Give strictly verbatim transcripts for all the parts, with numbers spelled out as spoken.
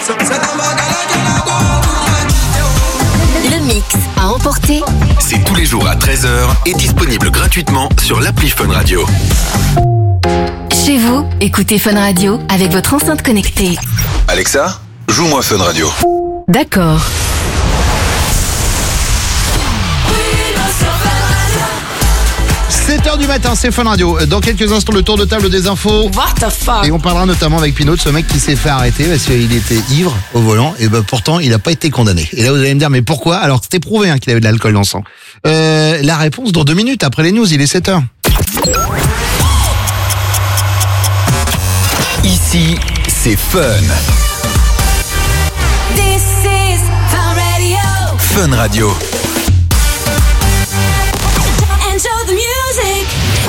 Le mix à emporter, c'est tous les jours à treize heures et disponible gratuitement sur l'appli Fun Radio. Chez vous, écoutez Fun Radio avec votre enceinte connectée. Alexa, joue-moi Fun Radio. D'accord. sept heures du matin, c'est Fun Radio. Dans quelques instants, le tour de table des infos. What the fuck? Et on parlera notamment avec Pinot de ce mec qui s'est fait arrêter parce qu'il était ivre au volant. Et ben pourtant, il n'a pas été condamné. Et là, vous allez me dire, mais pourquoi? Alors que c'était prouvé hein, qu'il avait de l'alcool dans le sang. Euh, la réponse dans deux minutes après les news, il est sept heures. Ici, c'est Fun. This is Fun Radio. Fun Radio. Enjoy the music.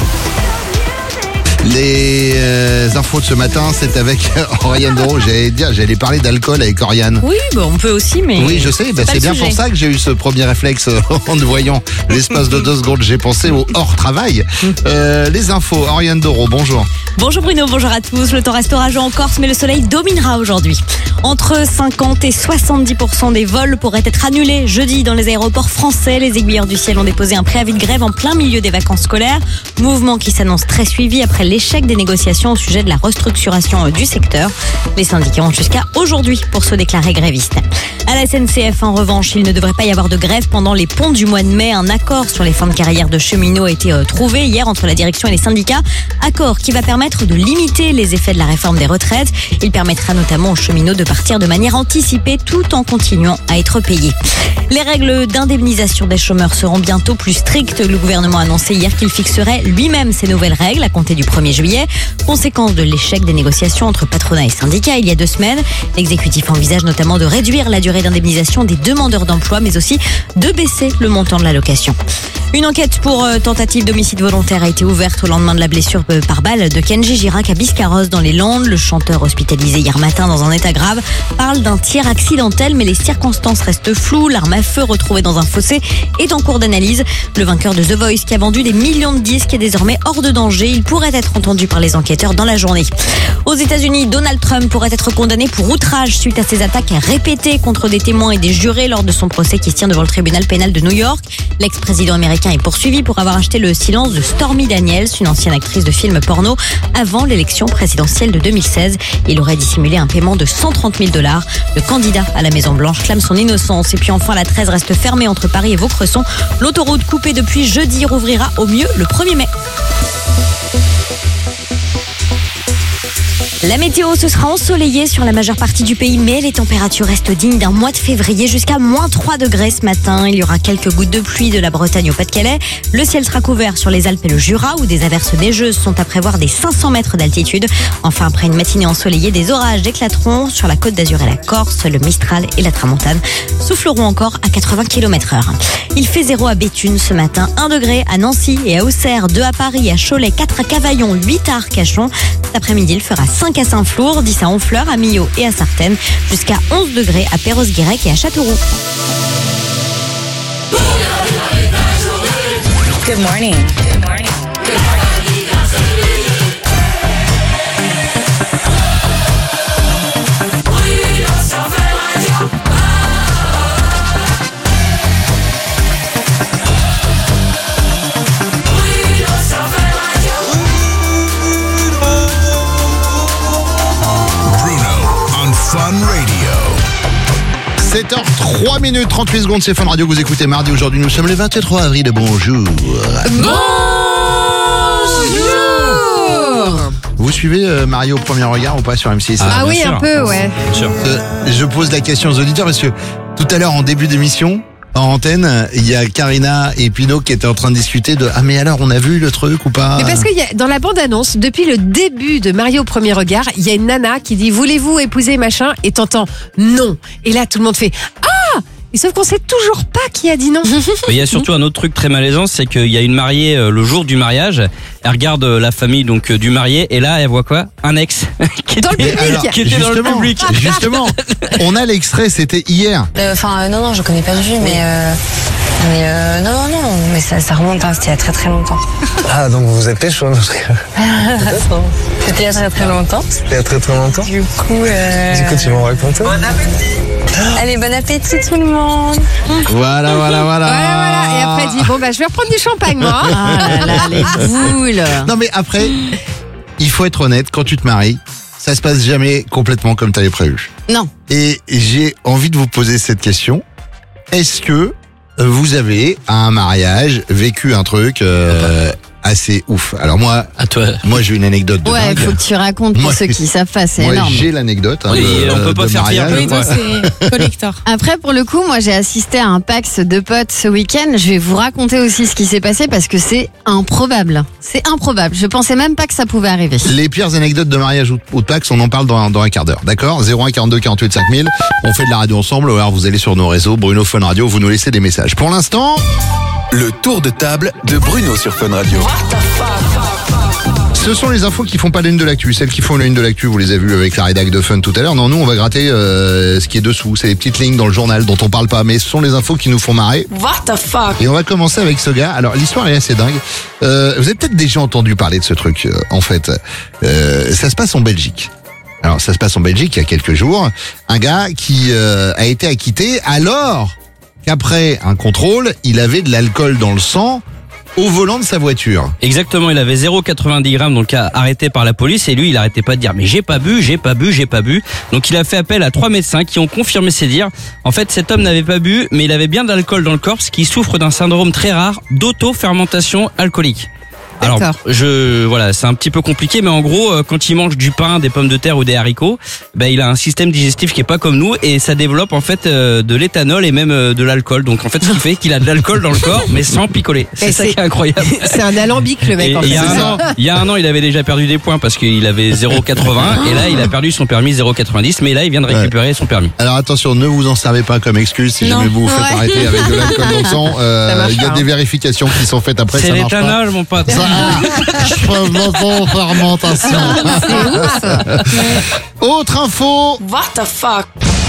Les euh, infos de ce matin, c'est avec Oriane Doro. J'allais dire, j'allais parler d'alcool avec Oriane. Oui, bah on peut aussi, mais. Oui, je sais, bah, c'est bien pour ça que j'ai eu ce premier réflexe en te voyant. L'espace de deux secondes, j'ai pensé au hors-travail. Euh, les infos, Oriane Doro, bonjour. Bonjour Bruno, bonjour à tous. Le temps reste orageux en Corse, mais le soleil dominera aujourd'hui. Entre cinquante et soixante-dix pour cent des vols pourraient être annulés jeudi dans les aéroports français. Les aiguilleurs du ciel ont déposé un préavis de grève en plein milieu des vacances scolaires. Mouvement qui s'annonce très suivi après l'échec des négociations au sujet de la restructuration du secteur. Les syndicats ont jusqu'à aujourd'hui pour se déclarer grévistes. À la S N C F, en revanche, il ne devrait pas y avoir de grève pendant les ponts du mois de mai. Un accord sur les fins de carrière de cheminots a été trouvé hier entre la direction et les syndicats. Accord qui va permettre de limiter les effets de la réforme des retraites. Il permettra notamment aux cheminots de partir de manière anticipée tout en continuant à être payés. Les règles d'indemnisation des chômeurs seront bientôt plus strictes. Le gouvernement a annoncé hier qu'il fixerait lui-même ces nouvelles règles à compter du premier juillet. Conséquence de l'échec des négociations entre patronat et syndicats il y a deux semaines. L'exécutif envisage notamment de réduire la durée d'indemnisation des demandeurs d'emploi, mais aussi de baisser le montant de l'allocation. Une enquête pour euh, tentative d'homicide volontaire a été ouverte au lendemain de la blessure euh, par balle de Kenji Girac à Biscarrosse dans les Landes. Le chanteur hospitalisé hier matin dans un état grave parle d'un tir accidentel, mais les circonstances restent floues. L'arme à feu retrouvée dans un fossé est en cours d'analyse. Le vainqueur de The Voice qui a vendu des millions de disques est désormais hors de danger. Il pourrait être entendu par les enquêteurs dans la journée. Aux États-Unis, Donald Trump pourrait être condamné pour outrage suite à ses attaques répétées contre des témoins et des jurés lors de son procès qui se tient devant le tribunal pénal de New York. L'ex-président américain est poursuivi pour avoir acheté le silence de Stormy Daniels, une ancienne actrice de films porno, avant l'élection présidentielle de deux mille seize. Il aurait dissimulé un paiement de cent trente mille dollars. Le candidat à la Maison-Blanche clame son innocence. Et puis enfin, la treize reste fermée entre Paris et Vaucresson. L'autoroute coupée depuis jeudi rouvrira au mieux le premier mai. La météo, ce sera ensoleillé sur la majeure partie du pays, mais les températures restent dignes d'un mois de février jusqu'à moins trois degrés ce matin. Il y aura quelques gouttes de pluie de la Bretagne au Pas-de-Calais. Le ciel sera couvert sur les Alpes et le Jura, où des averses neigeuses sont à prévoir des cinq cents mètres d'altitude. Enfin, après une matinée ensoleillée, des orages éclateront sur la Côte d'Azur et la Corse. Le Mistral et la Tramontane souffleront encore à quatre-vingts kilomètres heure. Il fait zéro à Béthune ce matin, un degré à Nancy et à Auxerre, deux à Paris, à Cholet, quatre à Cavaillon, huit à Arcachon. Cet après-midi, il fera cinq à Saint-Flour, dix à Honfleur, à Millau et à Sartène, jusqu'à onze degrés à Perros-Guirec et à Châteauroux. Good morning. Good morning. sept heures trois minutes trente-huit secondes, c'est Fun Radio, vous écoutez mardi. Aujourd'hui, nous sommes le vingt-trois avril. Bonjour. Bonjour. Vous suivez euh, Mario au premier regard ou pas sur M six? Ah, Ah bien oui, sûr. un peu, ouais. Bien sûr. Euh, je pose la question aux auditeurs parce que tout à l'heure, en début d'émission, en antenne, il y a Karina et Pinot qui étaient en train de discuter de « Ah mais alors, on a vu le truc ou pas ?» Mais parce que y a, dans la bande-annonce, depuis le début de Mario au premier regard, il y a une nana qui dit « Voulez-vous épouser machin ?» et t'entends « Non ». Et là, tout le monde fait « Ah !» Et sauf qu'on sait toujours pas qui a dit non. Il y a surtout un autre truc très malaisant, c'est qu'il y a une mariée euh, le jour du mariage. Elle regarde euh, la famille donc euh, du marié et là elle voit quoi? Un ex qui Dans le était, public. Alors, qui était dans le justement, public. justement, on a l'extrait, c'était hier. Enfin, euh, non, non, je connais pas le jeu, mais euh, Mais euh, non, non, non, mais ça, ça remonte, hein, c'était il y a très très longtemps. Ah, donc vous êtes pécho, non, je rigole. C'était il y a très très longtemps. C'était il y a très très longtemps. Du coup, euh... Du coup, tu m'en racontes. Allez, bon appétit tout le monde. Voilà, voilà, voilà. Voilà, voilà. Et après, elle dit, bon, bah, je vais reprendre du champagne, moi. Ah là là, les boules. Non mais après, il faut être honnête, quand tu te maries, ça se passe jamais complètement comme tu avais prévu. Non. Et j'ai envie de vous poser cette question. Est-ce que vous avez, à un mariage, vécu un truc euh, assez ouf? Alors moi, À toi. moi j'ai une anecdote de Ouais, dingue. faut que tu racontes pour Moi, ceux qui savent pas, c'est Moi énorme. j'ai l'anecdote hein, Oui, de, on peut pas de faire pire. mariage. Oui, toi, c'est collector. Après, pour le coup, moi, j'ai assisté à un Pax de potes ce week-end. Je vais vous raconter aussi ce qui s'est passé parce que c'est improbable. C'est improbable. Je pensais même pas que ça pouvait arriver. Les pires anecdotes de mariage ou ou de Pax, on en parle dans, dans un quart d'heure, d'accord? zéro un quarante-deux quarante-huit cinq mille. On fait de la radio ensemble, ou alors vous allez sur nos réseaux, Bruno Fun Radio, vous nous laissez des messages. Pour l'instant, Le tour de table de Bruno sur Fun Radio. ce sont les infos qui font pas la une de l'actu. Celles qui font la une de l'actu, vous les avez vues avec la rédac de Fun tout à l'heure. Non, nous, on va gratter euh, ce qui est dessous. C'est les petites lignes dans le journal dont on parle pas, mais ce sont les infos qui nous font marrer. What the fuck? Et on va commencer avec ce gars. Alors, l'histoire est assez dingue. Euh, vous avez peut-être déjà entendu parler de ce truc, euh, en fait. Euh, ça se passe en Belgique. Alors, ça se passe en Belgique il y a quelques jours. Un gars qui euh, a été acquitté alors qu'après un contrôle, il avait de l'alcool dans le sang au volant de sa voiture. Exactement, il avait zéro virgule quatre-vingt-dix grammes, donc arrêté par la police, et lui il arrêtait pas de dire mais j'ai pas bu, j'ai pas bu, j'ai pas bu. Donc il a fait appel à trois médecins qui ont confirmé ses dires. En fait, cet homme n'avait pas bu, mais il avait bien de l'alcool dans le corps, ce qui souffre d'un syndrome très rare d'auto-fermentation alcoolique. Alors, D'accord. je, voilà, c'est un petit peu compliqué, mais en gros, euh, quand il mange du pain, des pommes de terre ou des haricots, ben, il a un système digestif qui est pas comme nous, et ça développe, en fait, euh, de l'éthanol et même euh, de l'alcool. Donc, en fait, ce qui fait qu'il a de l'alcool dans le corps, mais sans picoler. C'est Et ça c'est- qui est incroyable. C'est un alambic, le mec, Et en il y fait. a un an, il y a un an, il avait déjà perdu des points parce qu'il avait zéro virgule quatre-vingts, et là, il a perdu son permis zéro virgule quatre-vingt-dix, mais là, il vient de récupérer son permis. Alors attention, ne vous en servez pas comme excuse si Non. jamais vous vous faites Ouais. arrêter avec de l'alcool dans le sang. Euh, Ça marche Il y a pas, des hein. vérifications qui sont faites après, C'est ça marche pas. l'éthanol, mon pote. Fermentation. Autre info. What the fuck?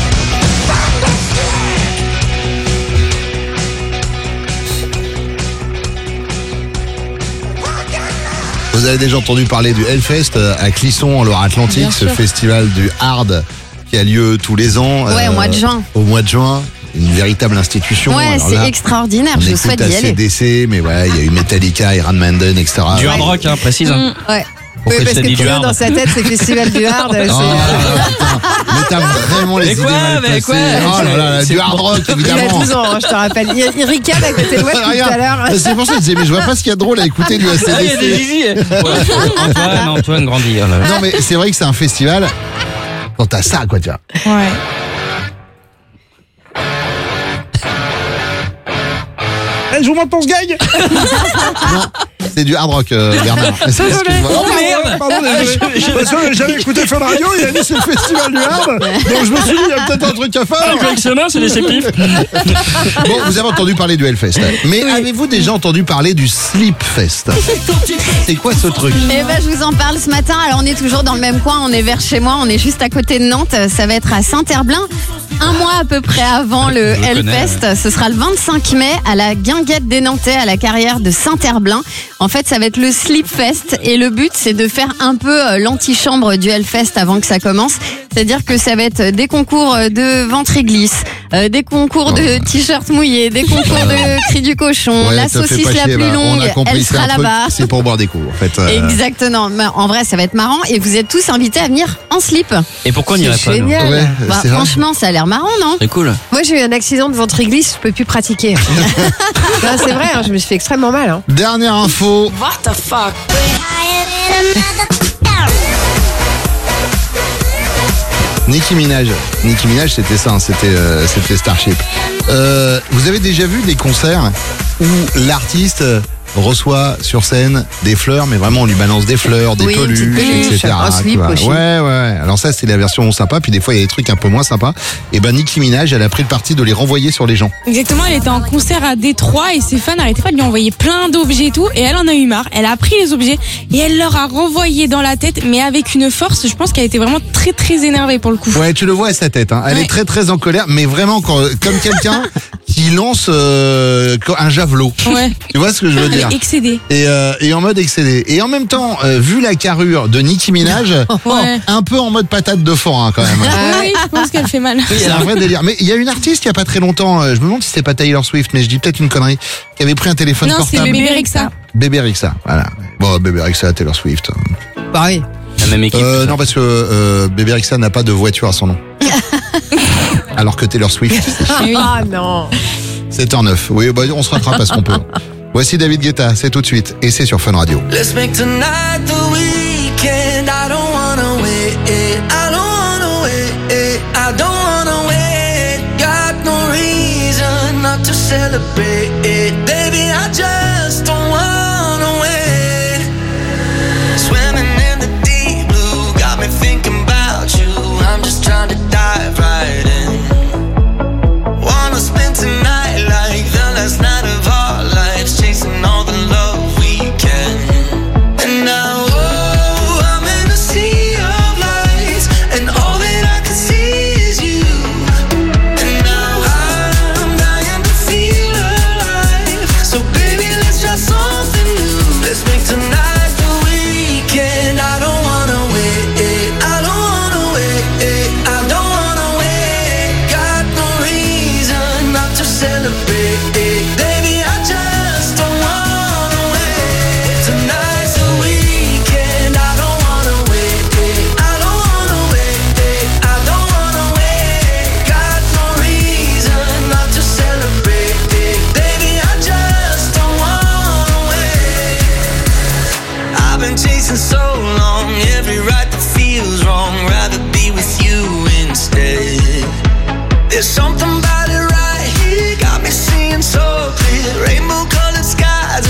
Vous avez déjà entendu parler du Hellfest euh, à Clisson en Loire-Atlantique, Bien ce sûr. festival du hard qui a lieu tous les ans. Ouais, au mois de juin. Au mois de juin, une véritable institution. Ouais, Alors c'est là, extraordinaire. on Je écoute souhaite à y aller. C D C, mais ouais, il y a eu Metallica, Iron Maiden, et cetera. Du hard rock, hein, précise. hein. Ouais. Pourquoi Oui, je parce t'ai que dit du Bruno, hard. dans sa tête, c'est festival du hard. c'est, Oh, euh, putain. Mais t'as vraiment les Mais idées quoi, mal mais placées. quoi Oh là là, C'est du hard bon. rock, Il a évidemment. douze ans, hein, je te rappelle. Il, il ricane à côté de moi depuis tout à l'heure. Regarde, c'est pour ça que je disais, mais je vois pas ce qu'il y a de drôle à écouter du Ah, il y a des A C D C. zizi. Ouais, Antoine, Antoine grandit. oh là là. Non, mais c'est vrai que c'est un festival. Quand t'as ça, quoi, tiens. Ouais. Je vous montre pour ce gag. Non, c'est du hard rock, euh, Bernard. Excuse-moi. Oh, merde. Pardon, désolé. J'avais écouté Fun Radio, il a dit c'est le festival du hard. Donc je me suis dit, il y a peut-être un truc à faire. Collectionneur, c'est des sépifs. Bon, vous avez entendu parler du Hellfest. Mais avez-vous déjà entendu parler du Sleepfest? C'est quoi ce truc? Eh ben, je vous en parle ce matin. Alors, on est toujours dans le même coin. On est vers chez moi. On est juste à côté de Nantes. Ça va être à Saint-Herblain. Un mois à peu près avant le Je le connais, Hellfest. Ce sera le vingt-cinq mai à la Guinguette des Nantais, à la carrière de Saint-Herblain. En fait, ça va être le Sleepfest. Et le but, c'est de faire un peu euh, l'antichambre du Hellfest avant que ça commence. C'est-à-dire que ça va être des concours de ventre-glisse, euh, des concours de t-shirts mouillés, des concours de cris du cochon, Ouais, la te fais saucisse pas la chier, plus bah, on a longue, compris, elle c'est sera un truc, là-bas. C'est pour boire des coups, en fait. euh. Exactement. Mais en vrai, ça va être marrant et vous êtes tous invités à venir en slip. Et pourquoi on n'irait C'est pas nous génial. Ouais, Bah, c'est vrai. franchement, ça a l'air marrant, non? C'est cool. Moi, j'ai eu un accident de ventre-glisse, je peux plus pratiquer. Non, c'est vrai, hein, je me suis fait extrêmement mal. Hein. Dernière info. What the fuck? Nicki Minaj. Nicki Minaj, c'était ça, hein, c'était euh, c'était Starship. Euh, vous avez déjà vu des concerts où l'artiste reçoit sur scène des fleurs, mais vraiment on lui balance des fleurs, des Oui, une peluches, petite peluche, et cetera. un slip tu vois. aussi. Ouais, ouais. Alors ça, c'est la version sympa. Puis des fois, il y a des trucs un peu moins sympas. Et ben Nicki Minaj, elle a pris le parti de les renvoyer sur les gens. Exactement, elle était en concert à Détroit et ses fans n'arrêtaient pas de lui envoyer plein d'objets et tout. Et elle en a eu marre. Elle a pris les objets et elle leur a renvoyé dans la tête, mais avec une force. Je pense qu'elle était vraiment très très énervée pour le coup. Ouais, tu le vois à sa tête. Hein. Elle Ouais. est très très en colère, mais vraiment quand- comme quelqu'un qui lance euh, un javelot. Ouais. Tu vois ce que je veux Elle dire? est excédée. Et, euh, et en mode excédé. Et en même temps, euh, vu la carrure de Nicki Minaj, Ouais. un peu en mode patate de forain quand même. Oui, je pense qu'elle fait mal. C'est un vrai délire. Mais il y a une artiste il y a pas très longtemps, euh, je me demande si c'était pas Taylor Swift, mais je dis peut-être une connerie, qui avait pris un téléphone Non, c'est portable. Bébé Rexha. Bébé Rexha, voilà. Bon, Bébé Rexha, Taylor Swift. Bah oui. La même équipe. Euh, non, parce que euh, Bébé Rexha n'a pas de voiture à son nom. Alors que Taylor Swift, Ah non. c'est en neuf. Oui, bah, on se rattrape à ce qu'on peut. Voici David Guetta, c'est tout de suite, et c'est sur Fun Radio. Let's make tonight the weekend. I don't wanna wait. I don't wanna wait. I don't wanna wait. Got no reason not to celebrate. Baby, I just don't wanna wait. Swimming in the deep blue got me thinking about you. I'm just trying to dive right in. Wanna spend tonight like the last night of our lives, chasing all the love we can. And now, oh, I'm in a sea of lights, and all that I can see is you. And now I'm dying to feel alive. So baby, let's try something new. Let's make tonight the weekend. I don't wanna wait. I don't wanna wait. I don't wanna wait. Got no reason not to celebrate. Baby, I just don't wanna wait. Tonight's the weekend. I don't wanna wait. I don't wanna wait. I don't wanna wait. Got no reason not to celebrate. Baby, I just don't wanna wait. I've been chasing so long, every right that feels wrong. Rather be with you instead. There's something about it right here, got me seeing so clear. Rainbow colored skies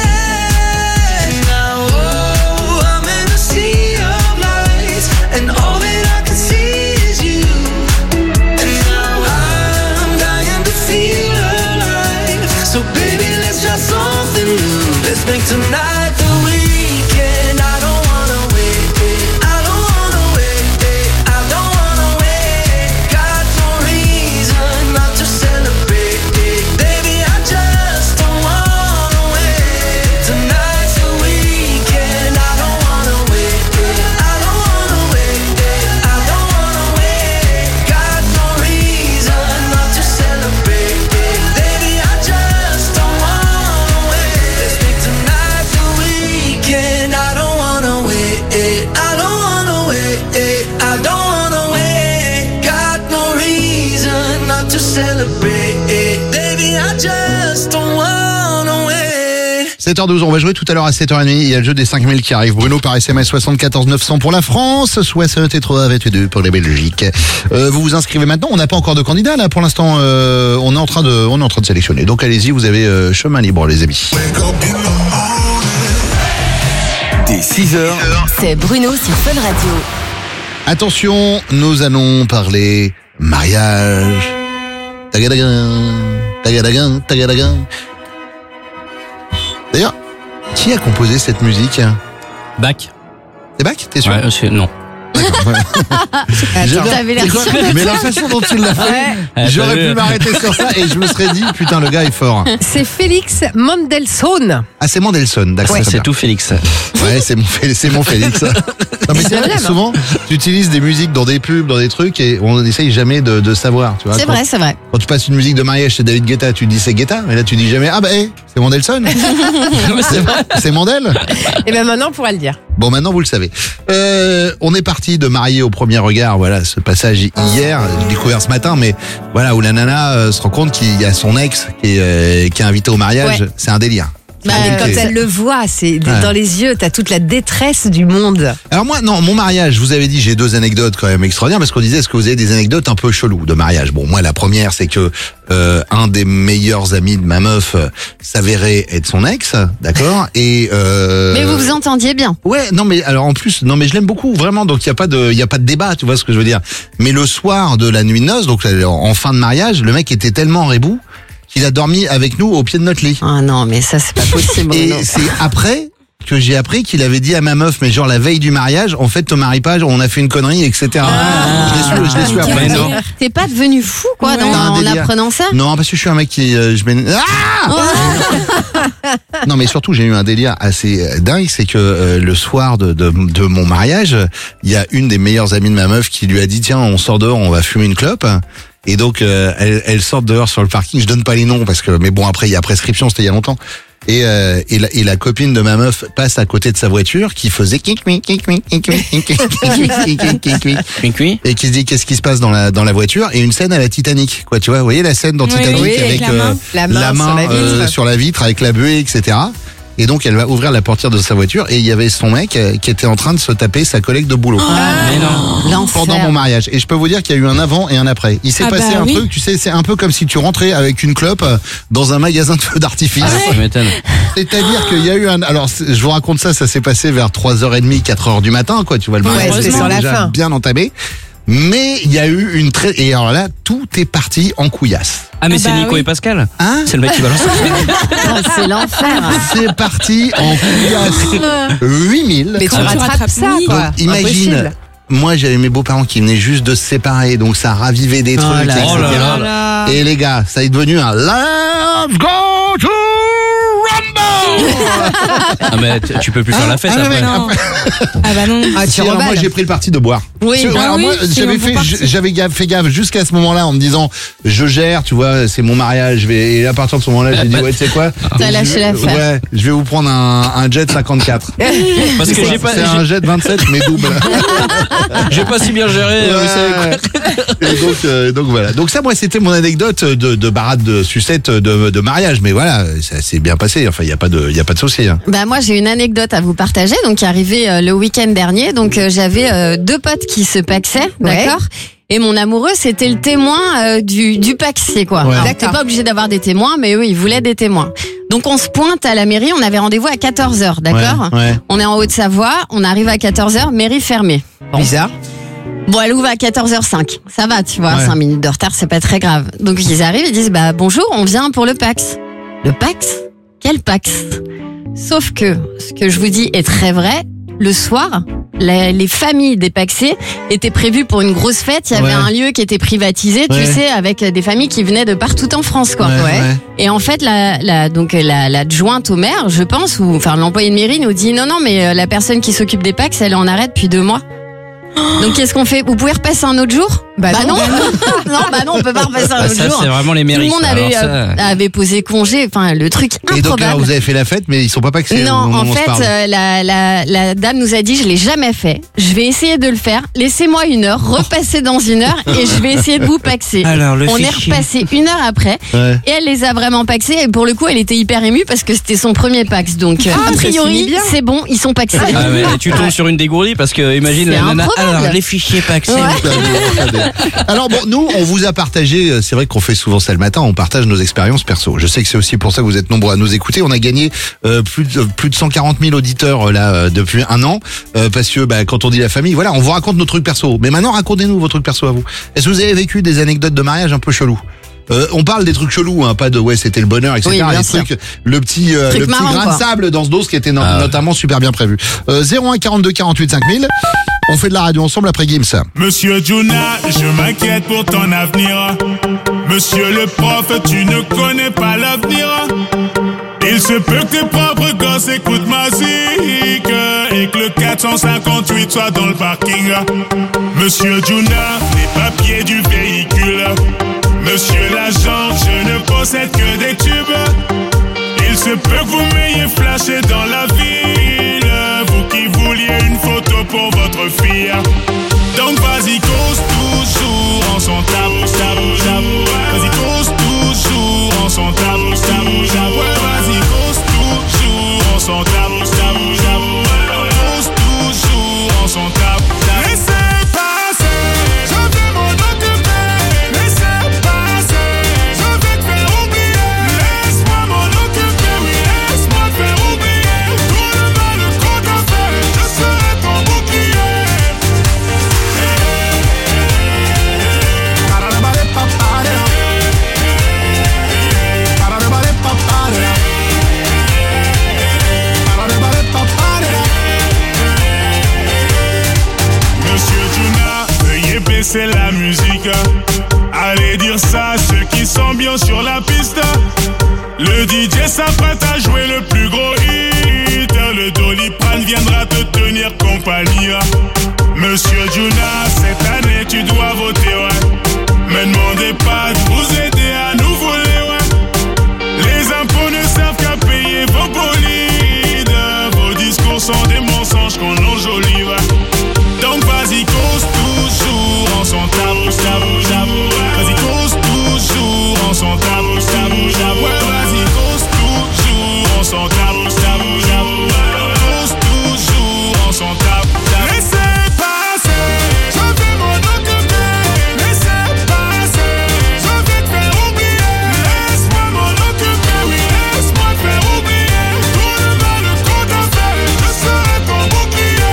ahead. Now, oh, I'm in a sea of lights, and all that I can see is you. And now I'm dying to feel alive. So baby, let's try something new. Let's make tonight the weekend. I don't wanna wait. I don't wanna wait. I don't wanna wait. Got no reason not to celebrate. Baby, I just don't wanna wait. Tonight's the weekend. I don't wanna wait. I don't wanna wait. I don't wanna wait. Got no reason not to celebrate. Baby, I just don't wanna wait. Let's make tonight the weekend. I don't wanna wait. I don't wanna wait. I don't wanna wait. Got no reason not to celebrate. Baby, I just don't wanna wait. sept heures douze, on va jouer tout à l'heure à sept heures trente. Il y a le jeu des cinq mille qui arrive. Bruno par S M S soixante-quatorze neuf cents pour la France, soixante-trois vingt-deux pour la Belgique. Euh, vous vous inscrivez maintenant. On n'a pas encore de candidat là pour l'instant. Euh, on est en train de, on est en train de sélectionner. Donc allez-y, vous avez euh, chemin libre, les amis. Dès six heures, C'est Bruno sur Fun Radio. Attention, nous allons parler mariage. Tagadagan, tagadagan, tagadagan. D'ailleurs, qui a composé cette musique? Bac. C'est Bach, t'es sûr? Ouais, c'est- non. D'accord, ouais. J'avais- t'avais l'air c'est quoi sûr Mais la façon dont tu l'as fait, Ouais. j'aurais T'as vu pu m'arrêter sur ça et je me serais dit, putain, le gars est fort. C'est Félix Mendelssohn. Ah, c'est Mendelssohn, d'accord. Ça, très c'est bien. tout, Félix. Ouais, c'est mon, Fé- c'est mon Félix. Non, mais c'est vrai, souvent, tu utilises des musiques dans des pubs, dans des trucs, et on n'essaye jamais de, de savoir, tu vois. C'est Quand- vrai, c'est vrai. Quand tu passes une musique de mariage chez David Guetta, tu te dis c'est Guetta, mais là tu dis jamais, ah bah, hey, c'est Mendelssohn. c'est vrai, c'est Mandel. Et bien maintenant, on pourra le dire. Bon, maintenant vous le savez. Euh, on est parti de marier au premier regard. Voilà, ce passage hier, j'ai découvert ce matin, mais voilà où la nana euh, se rend compte qu'il y a son ex qui est, euh, qui est invité au mariage. Ouais. C'est un délire. Bah, C'est- quand elle le voit, c'est Ouais. dans les yeux, t'as toute la détresse du monde. Alors moi, non, mon mariage, je vous avais dit, j'ai deux anecdotes quand même extraordinaires parce qu'on disait, est-ce que vous avez des anecdotes un peu cheloues de mariage? Bon, moi, la première, c'est que euh, un des meilleurs amis de ma meuf euh, s'avérait être son ex, d'accord? Et euh, Mais vous vous entendiez bien. ouais, non mais alors en plus, non mais je l'aime beaucoup vraiment, donc il y a pas de, il y a pas de débat, tu vois ce que je veux dire. Mais le soir de la nuit de noces, donc en en fin de mariage, le mec était tellement rebou qu'il a dormi avec nous au pied de notre lit. Ah non, mais ça, c'est pas possible. Et Bruno. c'est après que j'ai appris qu'il avait dit à ma meuf, mais genre la veille du mariage, en fait, te marie pas, on a fait une connerie, et cetera. Ah. Je l'ai su, je l'ai su après. Mais non. T'es pas devenu fou, quoi, Ouais. dans- C'est un en délire. apprenant ça? Non, parce que je suis un mec qui, euh, je m'énerve. Ah non, mais surtout, j'ai eu un délire assez euh, dingue, c'est que euh, le soir de, de, de mon mariage, il y a une des meilleures amies de ma meuf qui lui a dit, tiens, on sort dehors, on va fumer une clope. Et donc, euh, elle, elle sort dehors sur le parking. Je donne pas les noms parce que, mais bon, après, il y a prescription, c'était il y a longtemps. Et, euh, et, la, et la copine de ma meuf passe à côté de sa voiture qui faisait kik-mi, kik-mi, kik-mi, kik-mi, kik-mi, kik-mi, Cuit-cuit. et qui se dit qu'est-ce qui se passe dans la dans la voiture, et une scène à la Titanic, quoi, tu vois, vous voyez la scène dans Oui, Titanic oui, avec avec la main. La main sur la vitre. euh, sur la vitre avec la buée, et cetera. Et donc elle va ouvrir la portière de sa voiture et il y avait son mec euh, qui était en train de se taper sa collègue de boulot Mais non. L'enfer. pendant mon mariage. Et je peux vous dire qu'il y a eu un avant et un après. Il s'est Ah passé bah un oui. truc, tu sais, c'est un peu comme si tu rentrais avec une clope euh, dans un magasin de feux d'artifice. Ah, ça m'étonne. C'est-à-dire qu'il y a eu un... Alors, c'est- je vous raconte ça, ça s'est passé vers trois heures trente, quatre heures du matin, quoi. Tu vois, le Ouais, mariage c'était était sur la déjà fin. bien entamé. Mais il y a eu une très... Et alors là, tout est parti en couillasse. Ah, mais Ah c'est bah Nico oui. et Pascal. Hein? C'est le mec qui balance. Ah, c'est l'enfer. C'est parti en couillasse. huit mille. Mais tu Ah, tu rattrapes rattrapes ça, mille. quoi. Donc, imagine, Impossible. moi j'avais mes beaux-parents qui venaient juste de se séparer, donc ça ravivait des trucs, là et cetera. là là là. Et les gars, ça est devenu un Let's go to Rumble. Ah, mais t- tu peux plus faire la fête Ah, après. ouais, Non. Ah bah non. Ah, tu Si, alors moi reballes. j'ai pris le parti de boire. Oui. Tu vois, Ah alors oui, moi c'est j'avais un bon fait, parti. j'avais gaffe- fait gaffe jusqu'à ce moment-là en me disant je gère, tu vois, c'est mon mariage, je vais, et à partir de ce moment-là j'ai dit ouais, tu sais quoi, T'as je lâché vais- l'affaire. Ouais, je vais vous prendre un, un jet cinquante-quatre. Parce que j'ai pas, C'est un jet vingt-sept mais double. j'ai- j'ai pas si bien géré. euh, vous savez quoi. Et donc, euh, donc voilà. Donc ça, moi, c'était mon anecdote de, de barade de sucette de, de mariage. Mais voilà, ça s'est bien passé. Enfin, il y a pas de, il y a pas de souci. Hein. Bah moi j'ai une anecdote à vous partager, donc qui est arrivée euh, le week-end dernier. Donc euh, j'avais euh, deux potes qui se paxaient, Ouais. d'accord. Et mon amoureux c'était le témoin euh, du du paxé, quoi. Ouais. Alors, D'accord. t'es pas obligé d'avoir des témoins, mais eux ils voulaient des témoins. Donc on se pointe à la mairie, on avait rendez-vous à quatorze heures, d'accord. Ouais, ouais. On est en Haute-Savoie, on arrive à quatorze heures, mairie fermée. Bizarre. Bon, elle ouvre à quatorze heures cinq. Ça va, tu vois, Ouais. cinq minutes de retard, c'est pas très grave. Donc ils arrivent, ils disent bah bonjour, on vient pour le Pax. Le Pax? Quel Pax? Sauf que ce que je vous dis est très vrai. Le soir, la- les familles des Paxés étaient prévues pour une grosse fête. Il y avait Ouais. un lieu qui était privatisé, tu Ouais. sais, avec des familles qui venaient de partout en France, quoi. Ouais, ouais. Et en fait, la, la donc la l'adjointe au maire, je pense, ou enfin l'employé de mairie nous dit non non, mais euh, la personne qui s'occupe des Pax, elle est en arrêt depuis deux mois. Donc qu'est-ce qu'on fait? Vous pouvez repasser un autre jour? Bah non. non. non, bah non, on peut pas repasser un Ah, autre ça, jour. c'est vraiment les Tout le mairies. monde ça. avait, Alors ça, euh, avait posé congé, enfin le truc Et donc là, improbable. vous avez fait la fête, mais ils sont pas paxés. au Non, moment en où on se fait, parle. euh, la, la, la dame nous a dit, je l'ai jamais fait. Je vais essayer de le faire. Laissez-moi une heure, repasser dans une heure, et je vais essayer de vous paxer. Alors, le On est fichier. repassé une heure après, Ouais. et elle les a vraiment paxés. Et pour le coup, elle était hyper émue parce que c'était son premier pax. Donc, euh, Ah, a ça finit priori, bien. c'est bon, ils sont paxés. Ah, mais tu tombes sur une dégourdie parce que imagine C'est la nana. improbable. Alors, les fichiers paxés. Alors bon, nous, on vous a partagé, euh, c'est vrai qu'on fait souvent ça le matin, on partage nos expériences perso. Je sais que c'est aussi pour ça que vous êtes nombreux à nous écouter. On a gagné euh, plus, de, plus de cent quarante mille auditeurs euh, là euh, depuis un an, euh, parce que bah, quand on dit la famille, voilà, on vous raconte nos trucs perso. Mais maintenant, racontez-nous vos trucs perso à vous. Est-ce que vous avez vécu des anecdotes de mariage un peu chelous? Euh, on parle des trucs chelous, hein, pas de ouais c'était le bonheur, et cetera. Oui, bien les sûr. trucs, le petit, euh, Trucs le petit marrants, grain de quoi. sable dans ce dos qui était no- Ah ouais. notamment super bien prévu. Euh, zéro un quarante-deux quarante-huit cinq mille. On fait de la radio ensemble après Gims. Monsieur Juna, je m'inquiète pour ton avenir. Monsieur le prof, tu ne connais pas l'avenir. Il se peut que tes propres gosses écoutent ma musique et que le quatre cent cinquante-huit soit dans le parking. Monsieur Juna, les papiers du véhicule. Monsieur l'agent, je ne possède que des tubes. Il se peut que vous m'ayez flashé dans la ville. Vous qui vouliez une photo pour votre fille. Donc vas-y, cause toujours en son tabou, tabou, tabou. Vas-y, cause toujours en son tabou, tabou, tabou. Ouais, vas-y, cause toujours en son tabou, tabou, tabou. Cause toujours en son tabou, tabou. Laissez passer, je vais m'en occuper. Laissez passer, je vais te faire oublier. Laisse-moi m'en occuper, oui, laisse-moi te faire oublier. Tout le mal qu'on t'a fait, je serai ton bouclier. c'est la musique. Allez dire ça à ceux qui sont bien sur la piste. Le D J s'apprête à jouer le plus gros hit. Le Doliprane viendra te tenir compagnie. Monsieur Juna, cette année tu dois voter, ouais. Me demandez pas de vous aider à nous voler, ouais. Les impôts ne servent qu'à payer vos bolides. Vos discours sont des mensonges qu'on enjolive. Donc vas-y, cause toujours, on s'en tape, j'avoue, j'avoue. Vas-y, cause toujours, on s'en tape, j'avoue, j'avoue. Vas-y, cause toujours, on s'en tape, j'avoue, j'avoue. Cause toujours, on s'en tape. Laissez passer, je vais m'en occuper. Laissez passer, je vais te faire oublier. Laisse-moi m'en occuper, oui, laisse-moi te faire oublier. Tout le mal qu'on t'a fait, je serai ton bouclier.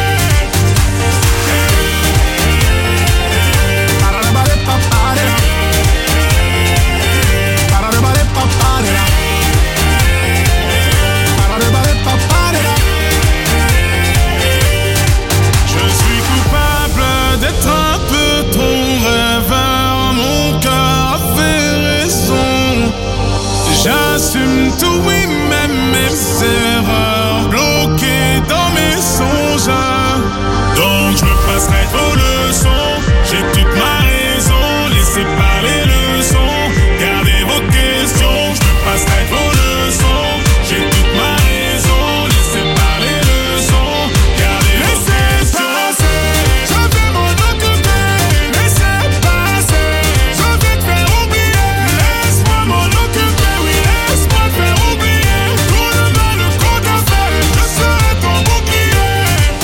Je suis coupable d'être un peu ton rêveur. Mon cœur a fait raison. J'assume tout, oui, même mes erreurs bloquées dans mes songes. Donc je me passerai vos leçons. J'ai toute ma raison. Laissez parler le son. Gardez vos questions. Je me passerai vos leçons. J'ai toute ma raison. Laissez parler le son. Gardez vos questions. Je vais m'en occuper. Laissez passer. Je vais te faire oublier. Laisse-moi m'en occuper. Oui, laisse-moi te faire oublier. Tout le mal qu'on t'a fait, je serai ton bouclier.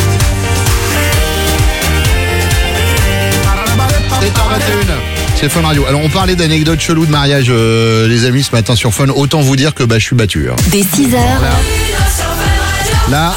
sept heures vingt et une, c'est Fun Radio. Alors on parlait d'anecdotes cheloues de mariage, euh, les amis, ce matin sur Fun. Autant vous dire que bah, je suis battu. Hein. Dès six heures. Là.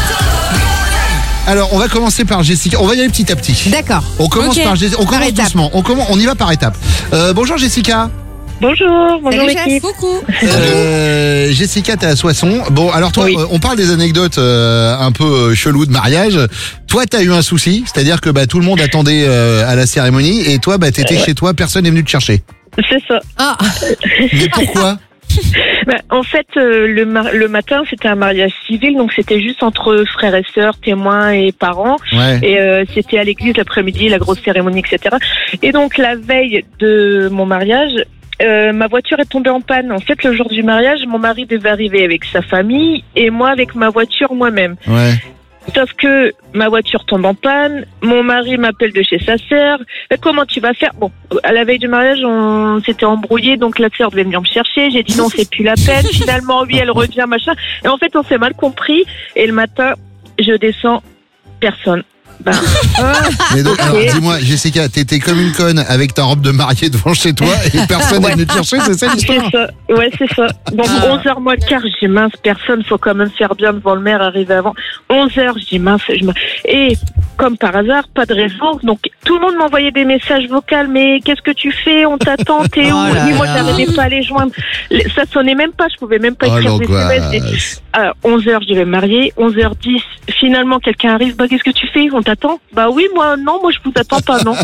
Alors on va commencer par Jessica. On va y aller petit à petit. D'accord. On commence Ok. par Jessica. On Par commence étapes. doucement. On, commence, on y va par étapes. Euh, bonjour Jessica. Bonjour, bonjour Salut, Jess. l'équipe. Coucou. Euh, Jessica, t'es à Soissons. Bon, alors toi, Oui. euh, on parle des anecdotes euh, un peu euh, cheloues de mariage. Toi, t'as eu un souci, c'est-à-dire que bah, tout le monde attendait euh, à la cérémonie et toi, bah, t'étais Ouais. chez toi, personne n'est venu te chercher. C'est ça. Ah, Mais pourquoi? Bah, en fait, euh, le, mar- le matin, c'était un mariage civil, donc c'était juste entre frères et sœurs, témoins et parents. Ouais. Et euh, c'était à l'église l'après-midi, la grosse cérémonie, et cetera. Et donc, la veille de mon mariage, euh, ma voiture est tombée en panne. En fait, le jour du mariage, mon mari devait arriver avec sa famille et moi avec ma voiture moi-même. Ouais. Sauf que ma voiture tombe en panne, mon mari m'appelle de chez sa sœur. Euh, Comment tu vas faire? Bon, à la veille du mariage, on s'était embrouillé, donc la sœur devait venir me chercher. J'ai dit non, c'est plus la peine. Finalement, oui, elle revient, machin. Et en fait, on s'est mal compris. Et le matin, je descends, personne. Ben, Mais donc, ok. alors, dis-moi, Jessica, t'étais comme une conne avec ta robe de mariée devant chez toi et personne n'est venu te chercher, c'est ça C'est l'histoire? ça, ouais, c'est ça. Donc, onze heures moins le quart, je dis mince, personne, faut quand même faire bien devant le maire, arriver avant. onze heures, je dis mince, je me... Et, comme par hasard, pas de réponse. Donc, tout le monde m'envoyait des messages vocaux, mais qu'est-ce que tu fais? On t'attend, t'es où? Oh là Oui, moi, là. j'arrivais pas à les joindre. Les- Ça sonnait même pas, je pouvais même pas Oh écrire des S M S. Des- l'angoisse. Alors, onze heures, je devais me marier. onze heures dix, finalement, quelqu'un arrive. Bah, qu'est-ce que tu fais? On t'attend? Bah oui, moi, non, moi, je vous attends pas, non.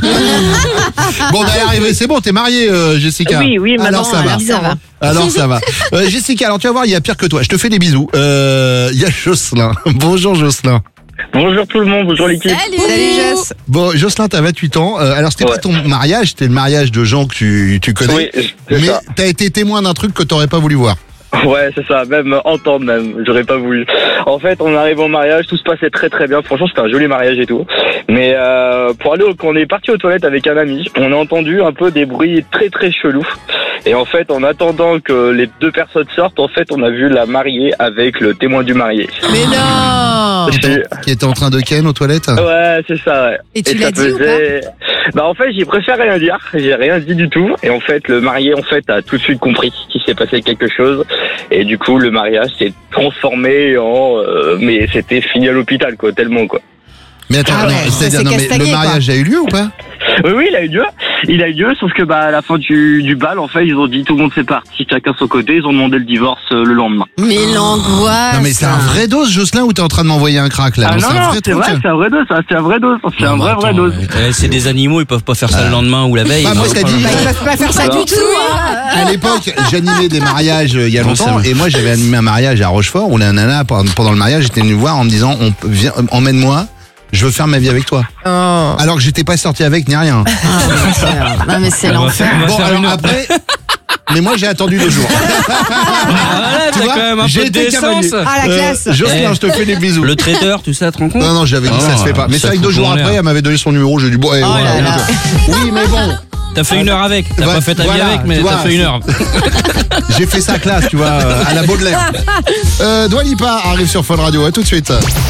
Bon, bah, elle est arrivée, c'est bon, t'es mariée, euh, Jessica. Oui, oui, maintenant, Alors ça va. alors ça va. Alors ça va. Euh, Jessica, alors tu vas voir, il y a pire que toi. Je te fais des bisous. Euh, Il y a Jocelyn. Bonjour Jocelyn. Bonjour tout le monde, bonjour l'équipe. Salut Jess. Bon, Jocelyn, t'as vingt-huit ans. Euh, alors c'était Ouais. pas ton mariage, c'était le mariage de gens que tu, tu connais. Oui, c'est mais ça. t'as été témoin d'un truc que t'aurais pas voulu voir. Ouais, c'est ça, même entendre même, j'aurais pas voulu. En fait, on arrive au mariage, tout se passait très très bien. Franchement, c'était un joli mariage et tout. Mais euh, pour aller, au, quand on est parti aux toilettes avec un ami, on a entendu un peu des bruits très très chelous. Et en fait, en attendant que les deux personnes sortent, en fait, on a vu la mariée avec le témoin du marié. Mais non. Qui était, qui était en train de ken aux toilettes. Ouais, c'est ça, ouais. Et tu ça l'as dit ou faisait... Bah en fait, j'ai préféré rien dire, j'ai rien dit du tout. Et en fait, le marié, en fait, a tout de suite compris qu'il s'est passé quelque chose. Et du coup, le mariage s'est transformé en... Euh, mais c'était fini à l'hôpital, quoi, tellement, quoi. Mais attends, Ah non, ouais, ça c'est-à-dire, s'est non, mais castagné, le mariage a eu lieu ou pas? Oui, oui, il a eu lieu. il a eu lieu, sauf que bah à la fin du, du bal, en fait, ils ont dit tout le monde c'est parti, chacun son côté, ils ont demandé le divorce euh, le lendemain. Mais l'angoisse. Non mais c'est un vrai dos, Jocelyn, ou t'es en train de m'envoyer un crack là? Ah non, c'est un non, vrai c'est truc. vrai, c'est un vrai dos, ça, c'est un vrai dos, c'est un vrai vrai dos. Eh, c'est des animaux, ils peuvent pas faire ça le lendemain ou la veille. Bah, moi, Non, ce qu'a pas- dit- Bah, ils peuvent pas faire ça Alors, du tout. Hein. À l'époque, j'animais des mariages euh, il y a Non, c'est longtemps, vrai. et moi j'avais animé un mariage à Rochefort où la nana pendant pendant le mariage était venue me voir en me disant on peut- viens, euh, emmène-moi, je veux faire ma vie avec toi. Oh. Alors que j'étais pas sorti avec ni rien. Non mais c'est On va l'enfer. faire- on va Bon faire alors une heure. après, mais moi j'ai attendu deux jours. Voilà, Tu t'as vois, quand même un j'ai peu de été décence. cavalier. Ah, la classe. Euh, Jocelyn, je te fais des bisous. Le trader, tout ça, te rends compte? Non, non, j'avais dit ça Ah, se fait pas. Mais ça c'est vrai que fout deux jours en l'air. après, elle m'avait donné son numéro, j'ai dit bon, eh, Oh voilà, là là. donc, oui, mais bon, T'as fait une heure avec, t'as Ouais, pas fait ta vie voilà, avec, mais tu t'as vois, fait une heure. j'ai fait sa classe, tu vois, euh, à la Baudelaire. Euh, Dua Lipa arrive sur Fun Radio, à tout de suite.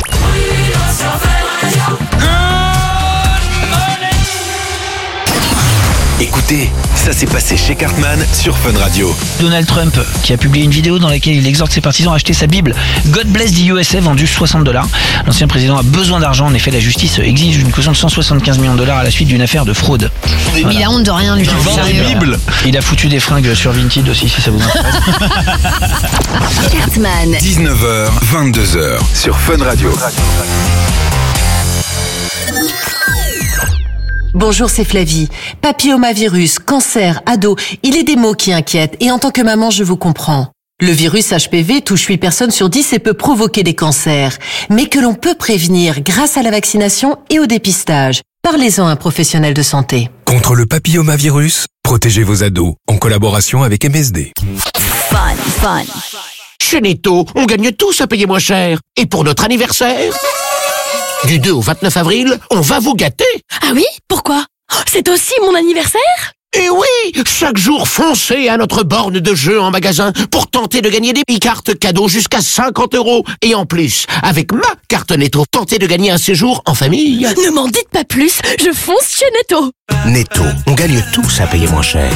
Écoutez, ça s'est passé chez Cartman sur Fun Radio. Donald Trump, qui a publié une vidéo dans laquelle il exhorte ses partisans à acheter sa Bible God Bless the U S A, vendue soixante dollars. L'ancien président a besoin d'argent. En effet, la justice exige une caution de cent soixante-quinze millions de dollars à la suite d'une affaire de fraude. Mais il a honte de rien, lui. Sérieux. Il a foutu des fringues sur Vinted aussi, si ça vous intéresse. Cartman. dix-neuf heures, vingt-deux heures sur Fun Radio. Bonjour, c'est Flavie. Papillomavirus, cancer, ado, il est des mots qui inquiètent et en tant que maman, je vous comprends. Le virus H P V touche huit personnes sur dix et peut provoquer des cancers, mais que l'on peut prévenir grâce à la vaccination et au dépistage. Parlez-en à un professionnel de santé. Contre le papillomavirus, protégez vos ados en collaboration avec M S D. Fun, fun. Chez Netto, on gagne tous à payer moins cher. Et pour notre anniversaire, du deux au vingt-neuf avril, on va vous gâter. Ah oui? Pourquoi? C'est aussi mon anniversaire? Et oui, chaque jour, foncez à notre borne de jeu en magasin pour tenter de gagner des e-cartes cadeaux jusqu'à cinquante euros. Et en plus, avec ma carte Netto, tentez de gagner un séjour en famille. Ne m'en dites pas plus, je fonce chez Netto. Netto, on gagne tous à payer moins cher.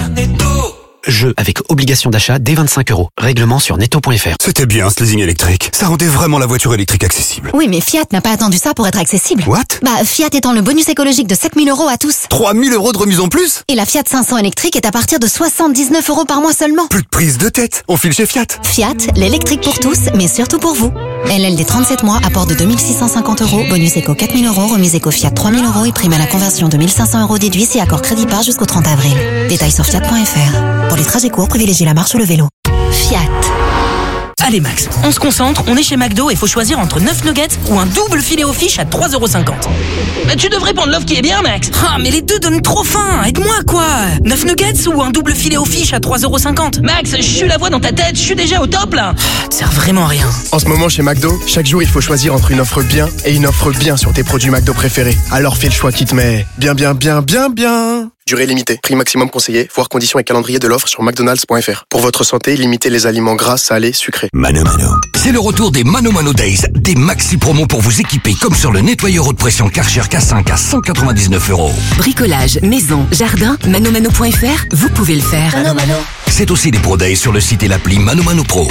Jeu avec obligation d'achat dès vingt-cinq euros. Règlement sur netto point f r. C'était bien ce leasing électrique. Ça rendait vraiment la voiture électrique accessible. Oui, mais Fiat n'a pas attendu ça pour être accessible. What? Bah, Fiat étend le bonus écologique de sept mille euros à tous. trois mille euros de remise en plus? Et la Fiat cinq cents électrique est à partir de soixante-dix-neuf euros par mois seulement. Plus de prise de tête. On file chez Fiat. Fiat, l'électrique pour tous, mais surtout pour vous. L L D trente-sept mois, apport de deux mille six cent cinquante euros, bonus éco quatre mille euros, remise éco Fiat trois mille euros et prime à la conversion de mille cinq cents euros déduit si accord crédit par jusqu'au trente avril. Détails sur fiat point f r. Pour les trajets courts, privilégiez la marche ou le vélo. Fiat. Allez Max, on se concentre, on est chez McDo et faut choisir entre neuf nuggets ou un double filet au fish à trois euros cinquante. Mais tu devrais prendre l'offre qui est bien Max. Ah mais les deux donnent trop faim, aide-moi quoi. neuf nuggets ou un double filet au fish à trois euros cinquante. Max, je suis la voix dans ta tête, je suis déjà au top là. Tu sers vraiment à rien. En ce moment chez McDo, chaque jour il faut choisir entre une offre bien et une offre bien sur tes produits McDo préférés. Alors fais le choix qui te met bien bien bien bien bien. Durée limitée, prix maximum conseillé, voir conditions et calendrier de l'offre sur mcdonalds point f r. Pour votre santé, limitez les aliments gras, salés, sucrés. Mano Mano. C'est le retour des Mano Mano Days, des maxi promos pour vous équiper comme sur le nettoyeur haute pression Karcher K cinq à cent quatre-vingt-dix-neuf euros. Bricolage, maison, jardin, mano mano point f r, vous pouvez le faire. Mano Mano. C'est aussi des Pro Days sur le site et l'appli Mano Mano Pro.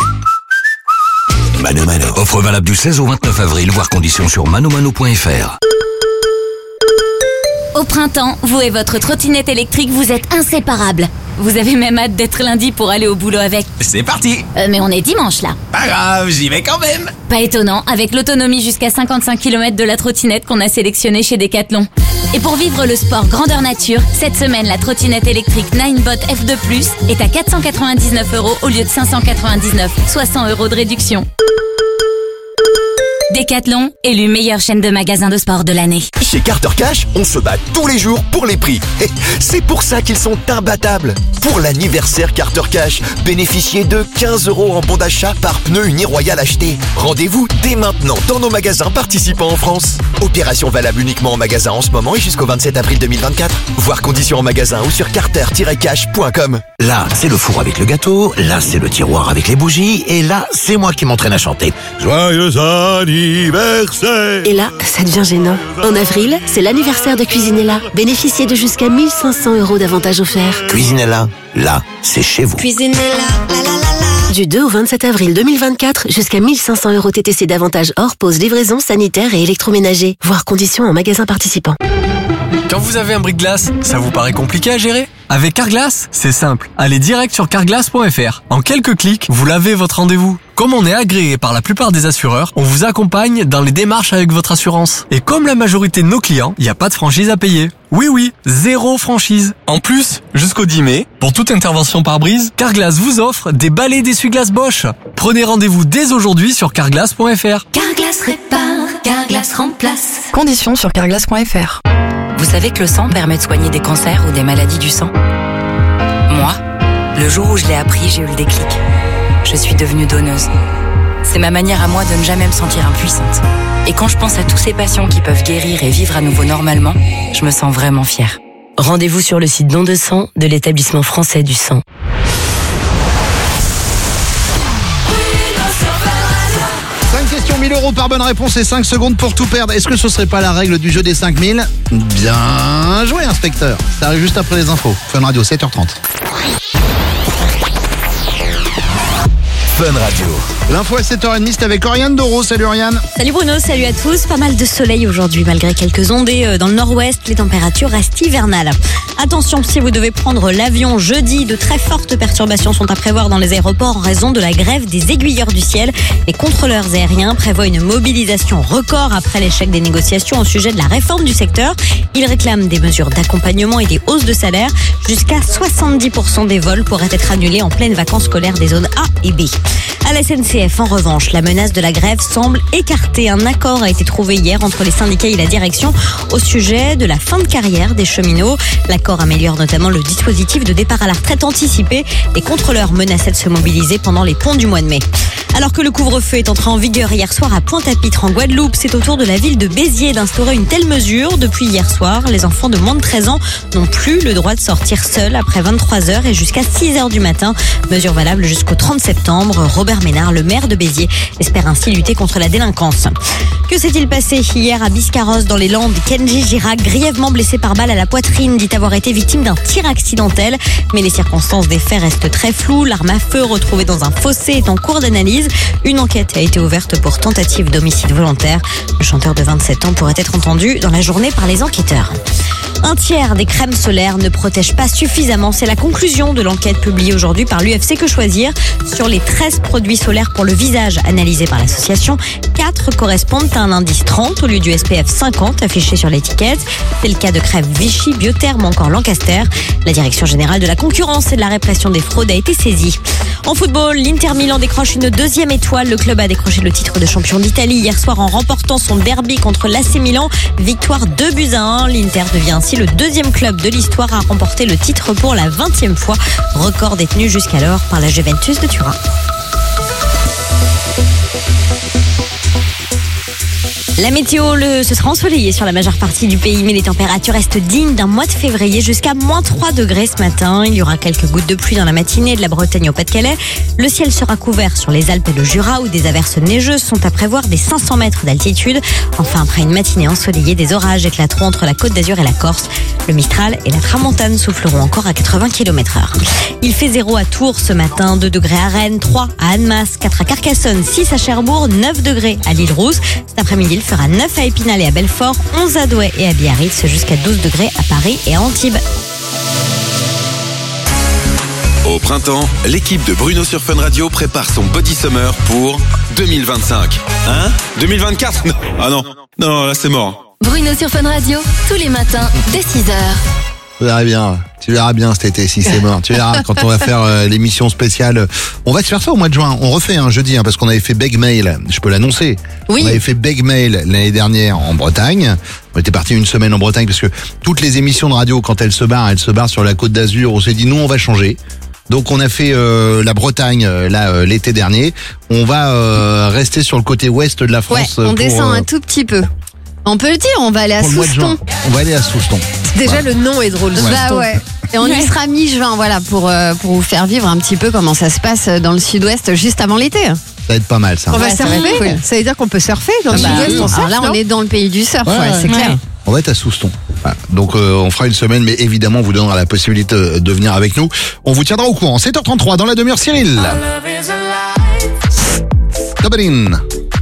Mano Mano. Offre valable du seize au vingt-neuf avril, voir conditions sur mano mano point f r. Au printemps, vous et votre trottinette électrique, vous êtes inséparables. Vous avez même hâte d'être lundi pour aller au boulot avec. C'est parti. Euh, mais on est dimanche là. Pas grave, j'y vais quand même. Pas étonnant, avec l'autonomie jusqu'à cinquante-cinq kilomètres de la trottinette qu'on a sélectionnée chez Decathlon. Et pour vivre le sport grandeur nature, cette semaine, la trottinette électrique Ninebot F deux plus est à quatre cent quatre-vingt-dix-neuf euros au lieu de cinq cent quatre-vingt-dix-neuf, soit cent euros de réduction. Decathlon, élu meilleure chaîne de magasins de sport de l'année. Chez Carter Cash, on se bat tous les jours pour les prix. Et c'est pour ça qu'ils sont imbattables. Pour l'anniversaire Carter Cash, bénéficiez de quinze euros en bon d'achat par pneu Uniroyal acheté. Rendez-vous dès maintenant dans nos magasins participants en France. Opération valable uniquement en magasin en ce moment et jusqu'au vingt-sept avril deux mille vingt-quatre. Voir conditions en magasin ou sur carter tiret cash point com. Là, c'est le four avec le gâteau, là, c'est le tiroir avec les bougies, et là, c'est moi qui m'entraîne à chanter. Joyeux anniversaire! Et là, ça devient gênant. En avril, c'est l'anniversaire de Cuisinella. Bénéficiez de jusqu'à mille cinq cents euros d'avantages offerts. Cuisinella, là, c'est chez vous. Cuisinella, la la la la. Du deux au vingt-sept avril deux mille vingt-quatre, jusqu'à mille cinq cents euros T T C d'avantage hors pause, livraison, sanitaire et électroménager. Voir conditions en magasin participant. Quand vous avez un brise-glace, ça vous paraît compliqué à gérer ? Avec Carglass, c'est simple. Allez direct sur carglass point f r. En quelques clics, vous l'avez votre rendez-vous. Comme on est agréé par la plupart des assureurs, on vous accompagne dans les démarches avec votre assurance. Et comme la majorité de nos clients, il n'y a pas de franchise à payer. Oui oui, zéro franchise. En plus, jusqu'au dix mai, pour toute intervention par brise, Carglass vous offre des balais d'essuie-glace Bosch. Prenez rendez-vous dès aujourd'hui sur carglass point f r. Carglass répare, Carglass remplace. Conditions sur carglass point f r. Vous savez que le sang permet de soigner des cancers ou des maladies du sang ? Moi, le jour où je l'ai appris, j'ai eu le déclic. Je suis devenue donneuse. C'est ma manière à moi de ne jamais me sentir impuissante. Et quand je pense à tous ces patients qui peuvent guérir et vivre à nouveau normalement, je me sens vraiment fière. Rendez-vous sur le site don de sang de l'établissement français du sang. cinq questions, mille euros par bonne réponse et cinq secondes pour tout perdre. Est-ce que ce serait pas la règle du jeu des cinq mille ? Bien joué, inspecteur. Ça arrive juste après les infos. Fun Radio, sept heures trente. Fun Radio. L'info à sept heures trente, c'est avec Oriane Doro. Salut Oriane. Salut Bruno, salut à tous. Pas mal de soleil aujourd'hui malgré quelques ondées dans le nord-ouest. Les températures restent hivernales. Attention, si vous devez prendre l'avion jeudi, de très fortes perturbations sont à prévoir dans les aéroports en raison de la grève des aiguilleurs du ciel. Les contrôleurs aériens prévoient une mobilisation record après l'échec des négociations au sujet de la réforme du secteur. Ils réclament des mesures d'accompagnement et des hausses de salaire. Jusqu'à soixante-dix pour cent des vols pourraient être annulés en pleine vacances scolaires des zones A et B. À la S N C F, en revanche, la menace de la grève semble écartée. Un accord a été trouvé hier entre les syndicats et la direction au sujet de la fin de carrière des cheminots. L'accord améliore notamment le dispositif de départ à la retraite anticipée. Les contrôleurs menaçaient de se mobiliser pendant les ponts du mois de mai. Alors que le couvre-feu est entré en vigueur hier soir à Pointe-à-Pitre en Guadeloupe, c'est au tour de la ville de Béziers d'instaurer une telle mesure. Depuis hier soir, les enfants de moins de treize ans n'ont plus le droit de sortir seuls après vingt-trois heures et jusqu'à six heures du matin. Mesure valable jusqu'au trente septembre. Robert Ménard, le maire de Béziers, espère ainsi lutter contre la délinquance. Que s'est-il passé hier à Biscarrosse dans les Landes ? Kenji Girac, grièvement blessé par balle à la poitrine, dit avoir été victime d'un tir accidentel. Mais les circonstances des faits restent très floues. L'arme à feu retrouvée dans un fossé est en cours d'analyse. Une enquête a été ouverte pour tentative d'homicide volontaire. Le chanteur de vingt-sept ans pourrait être entendu dans la journée par les enquêteurs. Un tiers des crèmes solaires ne protègent pas suffisamment. C'est la conclusion de l'enquête publiée aujourd'hui par l'U F C Que Choisir. Sur les treize produits solaires pour le visage analysés par l'association, quatre correspondent à un indice trente au lieu du S P F cinquante affiché sur l'étiquette. C'est le cas de crème Vichy, Biotherm ou encore Lancaster. La Direction générale de la concurrence et de la répression des fraudes a été saisie. En football, l'Inter Milan décroche une deuxième étoile. Le club a décroché le titre de champion d'Italie hier soir en remportant son derby contre l'A C Milan. Victoire deux buts à un. L'Inter devient ainsi le deuxième club de l'histoire à remporter le titre pour la vingtième fois. Record détenu jusqu'alors par la Juventus de Turin. La météo, le, ce sera ensoleillé sur la majeure partie du pays, mais les températures restent dignes d'un mois de février jusqu'à moins trois degrés ce matin. Il y aura quelques gouttes de pluie dans la matinée de la Bretagne au Pas-de-Calais. Le ciel sera couvert sur les Alpes et le Jura où des averses neigeuses sont à prévoir des cinq cents mètres d'altitude. Enfin, après une matinée ensoleillée, des orages éclateront entre la Côte d'Azur et la Corse. Le Mistral et la Tramontane souffleront encore à quatre-vingts kilomètres heure. Il fait zéro à Tours ce matin, deux degrés à Rennes, trois à Annemasse, quatre à Carcassonne, six à Cherbourg, neuf degrés à l'Île-Rousse. Cet après-midi, il fera neuf à Épinal et à Belfort, onze à Douai et à Biarritz, jusqu'à douze degrés à Paris et à Antibes. Au printemps, l'équipe de Bruno sur Fun Radio prépare son Body Summer pour deux mille vingt-cinq. Hein ? deux mille vingt-quatre ? Non. Ah non, non, là c'est mort. Bruno sur Fun Radio, tous les matins, dès six heures. Tu verras bien, tu verras bien cet été si c'est mort. Tu verras quand on va faire euh, l'émission spéciale. On va se faire ça au mois de juin. On refait un hein, jeudi hein, parce qu'on avait fait Beg Mail. Je peux l'annoncer. Oui. On avait fait Beg Mail l'année dernière en Bretagne. On était parti une semaine en Bretagne parce que toutes les émissions de radio quand elles se barrent, elles se barrent sur la Côte d'Azur. On s'est dit nous on va changer. Donc on a fait euh, la Bretagne euh, là euh, l'été dernier. On va euh, rester sur le côté ouest de la France. Ouais, on pour, descend euh, un tout petit peu. On peut le dire, on va aller à Souston. On va aller à Souston. Déjà, voilà. Le nom est drôle. Bah ouais. Et on y sera mi-juin, voilà, pour, euh, pour vous faire vivre un petit peu comment ça se passe dans le sud-ouest juste avant l'été. Ça va être pas mal ça. On va Ouais, surfer. Ça, va cool. Ça veut dire qu'on peut surfer dans le bah, sud-ouest. oui. On surfe, Alors là, on non est dans le pays du surf, ouais, ouais, c'est ouais. clair. On va être à Souston. Voilà. Donc euh, on fera une semaine, mais évidemment on vous donnera la possibilité de venir avec nous. On vous tiendra au courant. sept heures trente-trois dans la demi-heure, Cyril. Tabalin.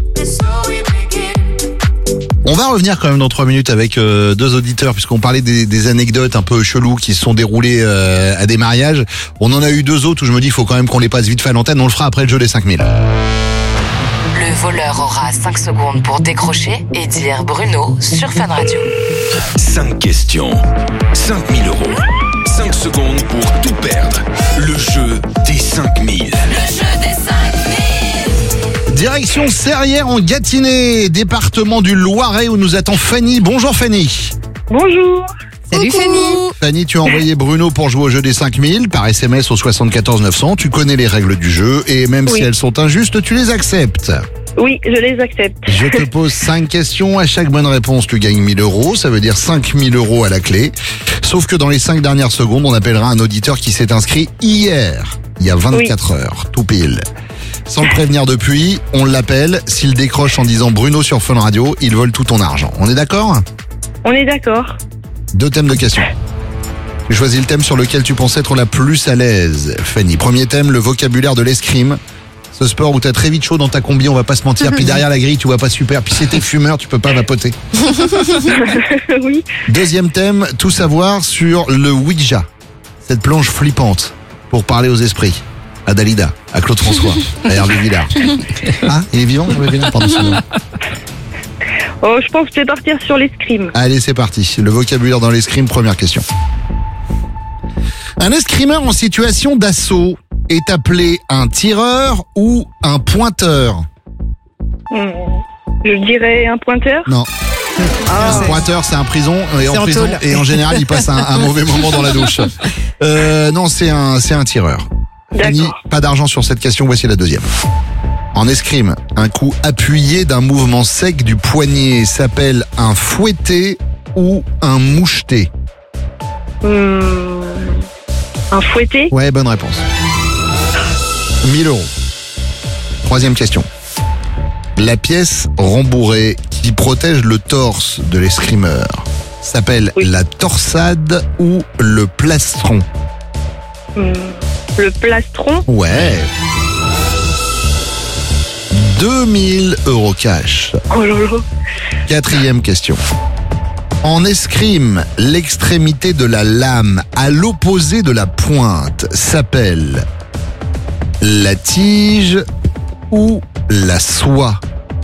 On va revenir quand même dans trois minutes avec euh, deux auditeurs, puisqu'on parlait des, des anecdotes un peu cheloues qui se sont déroulées euh, à des mariages. On en a eu deux autres où je me dis il faut quand même qu'on les passe vite fait à l'antenne. On le fera après le jeu des cinq mille. Le voleur aura cinq secondes pour décrocher et dire Bruno sur Fun Radio. cinq questions, cinq mille euros. cinq secondes pour tout perdre. Le jeu des cinq mille. Le jeu des cinq mille. Direction Serrières en Gâtinais, département du Loiret où nous attend Fanny. Bonjour Fanny. Bonjour. Salut Coucou. Fanny. Fanny, tu as envoyé Bruno pour jouer au jeu des cinq mille par S M S au soixante-quatorze neuf cents. Tu connais les règles du jeu et même Oui. si elles sont injustes, tu les acceptes. Oui, je les accepte. Je te pose cinq questions. À chaque bonne réponse, tu gagnes mille euros. Ça veut dire cinq mille euros à la clé. Sauf que dans les cinq dernières secondes, on appellera un auditeur qui s'est inscrit hier, il y a vingt-quatre heures, tout pile. Sans le prévenir depuis, on l'appelle. S'il décroche en disant Bruno sur Fun Radio, il vole tout ton argent. On est d'accord ? On est d'accord. Deux thèmes de questions. J'ai choisi le thème sur lequel tu penses être la plus à l'aise, Fanny. Premier thème, le vocabulaire de l'escrime. Ce sport où t'as très vite chaud dans ta combi, on va pas se mentir. Puis derrière la grille, tu vois pas super. Puis si t'es fumeur, tu peux pas vapoter. Oui. Deuxième thème, tout savoir sur le Ouija. Cette planche flippante pour parler aux esprits. À Dalida, à Claude François, à Hervé Villard. Ah, il est vivant, Hervé Villard, pardon, excusez-moi. Oh, je pense que je vais partir sur l'escrime. Allez, c'est parti. Le vocabulaire dans l'escrime, première question. Un escrimeur en situation d'assaut est appelé un tireur ou un pointeur? Hmm, Je dirais un pointeur. Non. Ah, Un pointeur, c'est un prison et en C'est en prison tôle. et en général, il passe un, un mauvais moment dans la douche. Euh, non, c'est un, c'est un tireur. Fanny, pas d'argent sur cette question. Voici la deuxième. En escrime, un coup appuyé d'un mouvement sec du poignet s'appelle un fouetté ou un moucheté. hmm, Un fouetté. Ouais, bonne réponse. mille euros. Troisième question. La pièce rembourrée qui protège le torse de l'escrimeur s'appelle la torsade ou le plastron. Hmm, Le plastron. Ouais. deux mille euros cash. Oh là là. Quatrième question. En escrime, l'extrémité de la lame à l'opposé de la pointe s'appelle la tige ou la soie.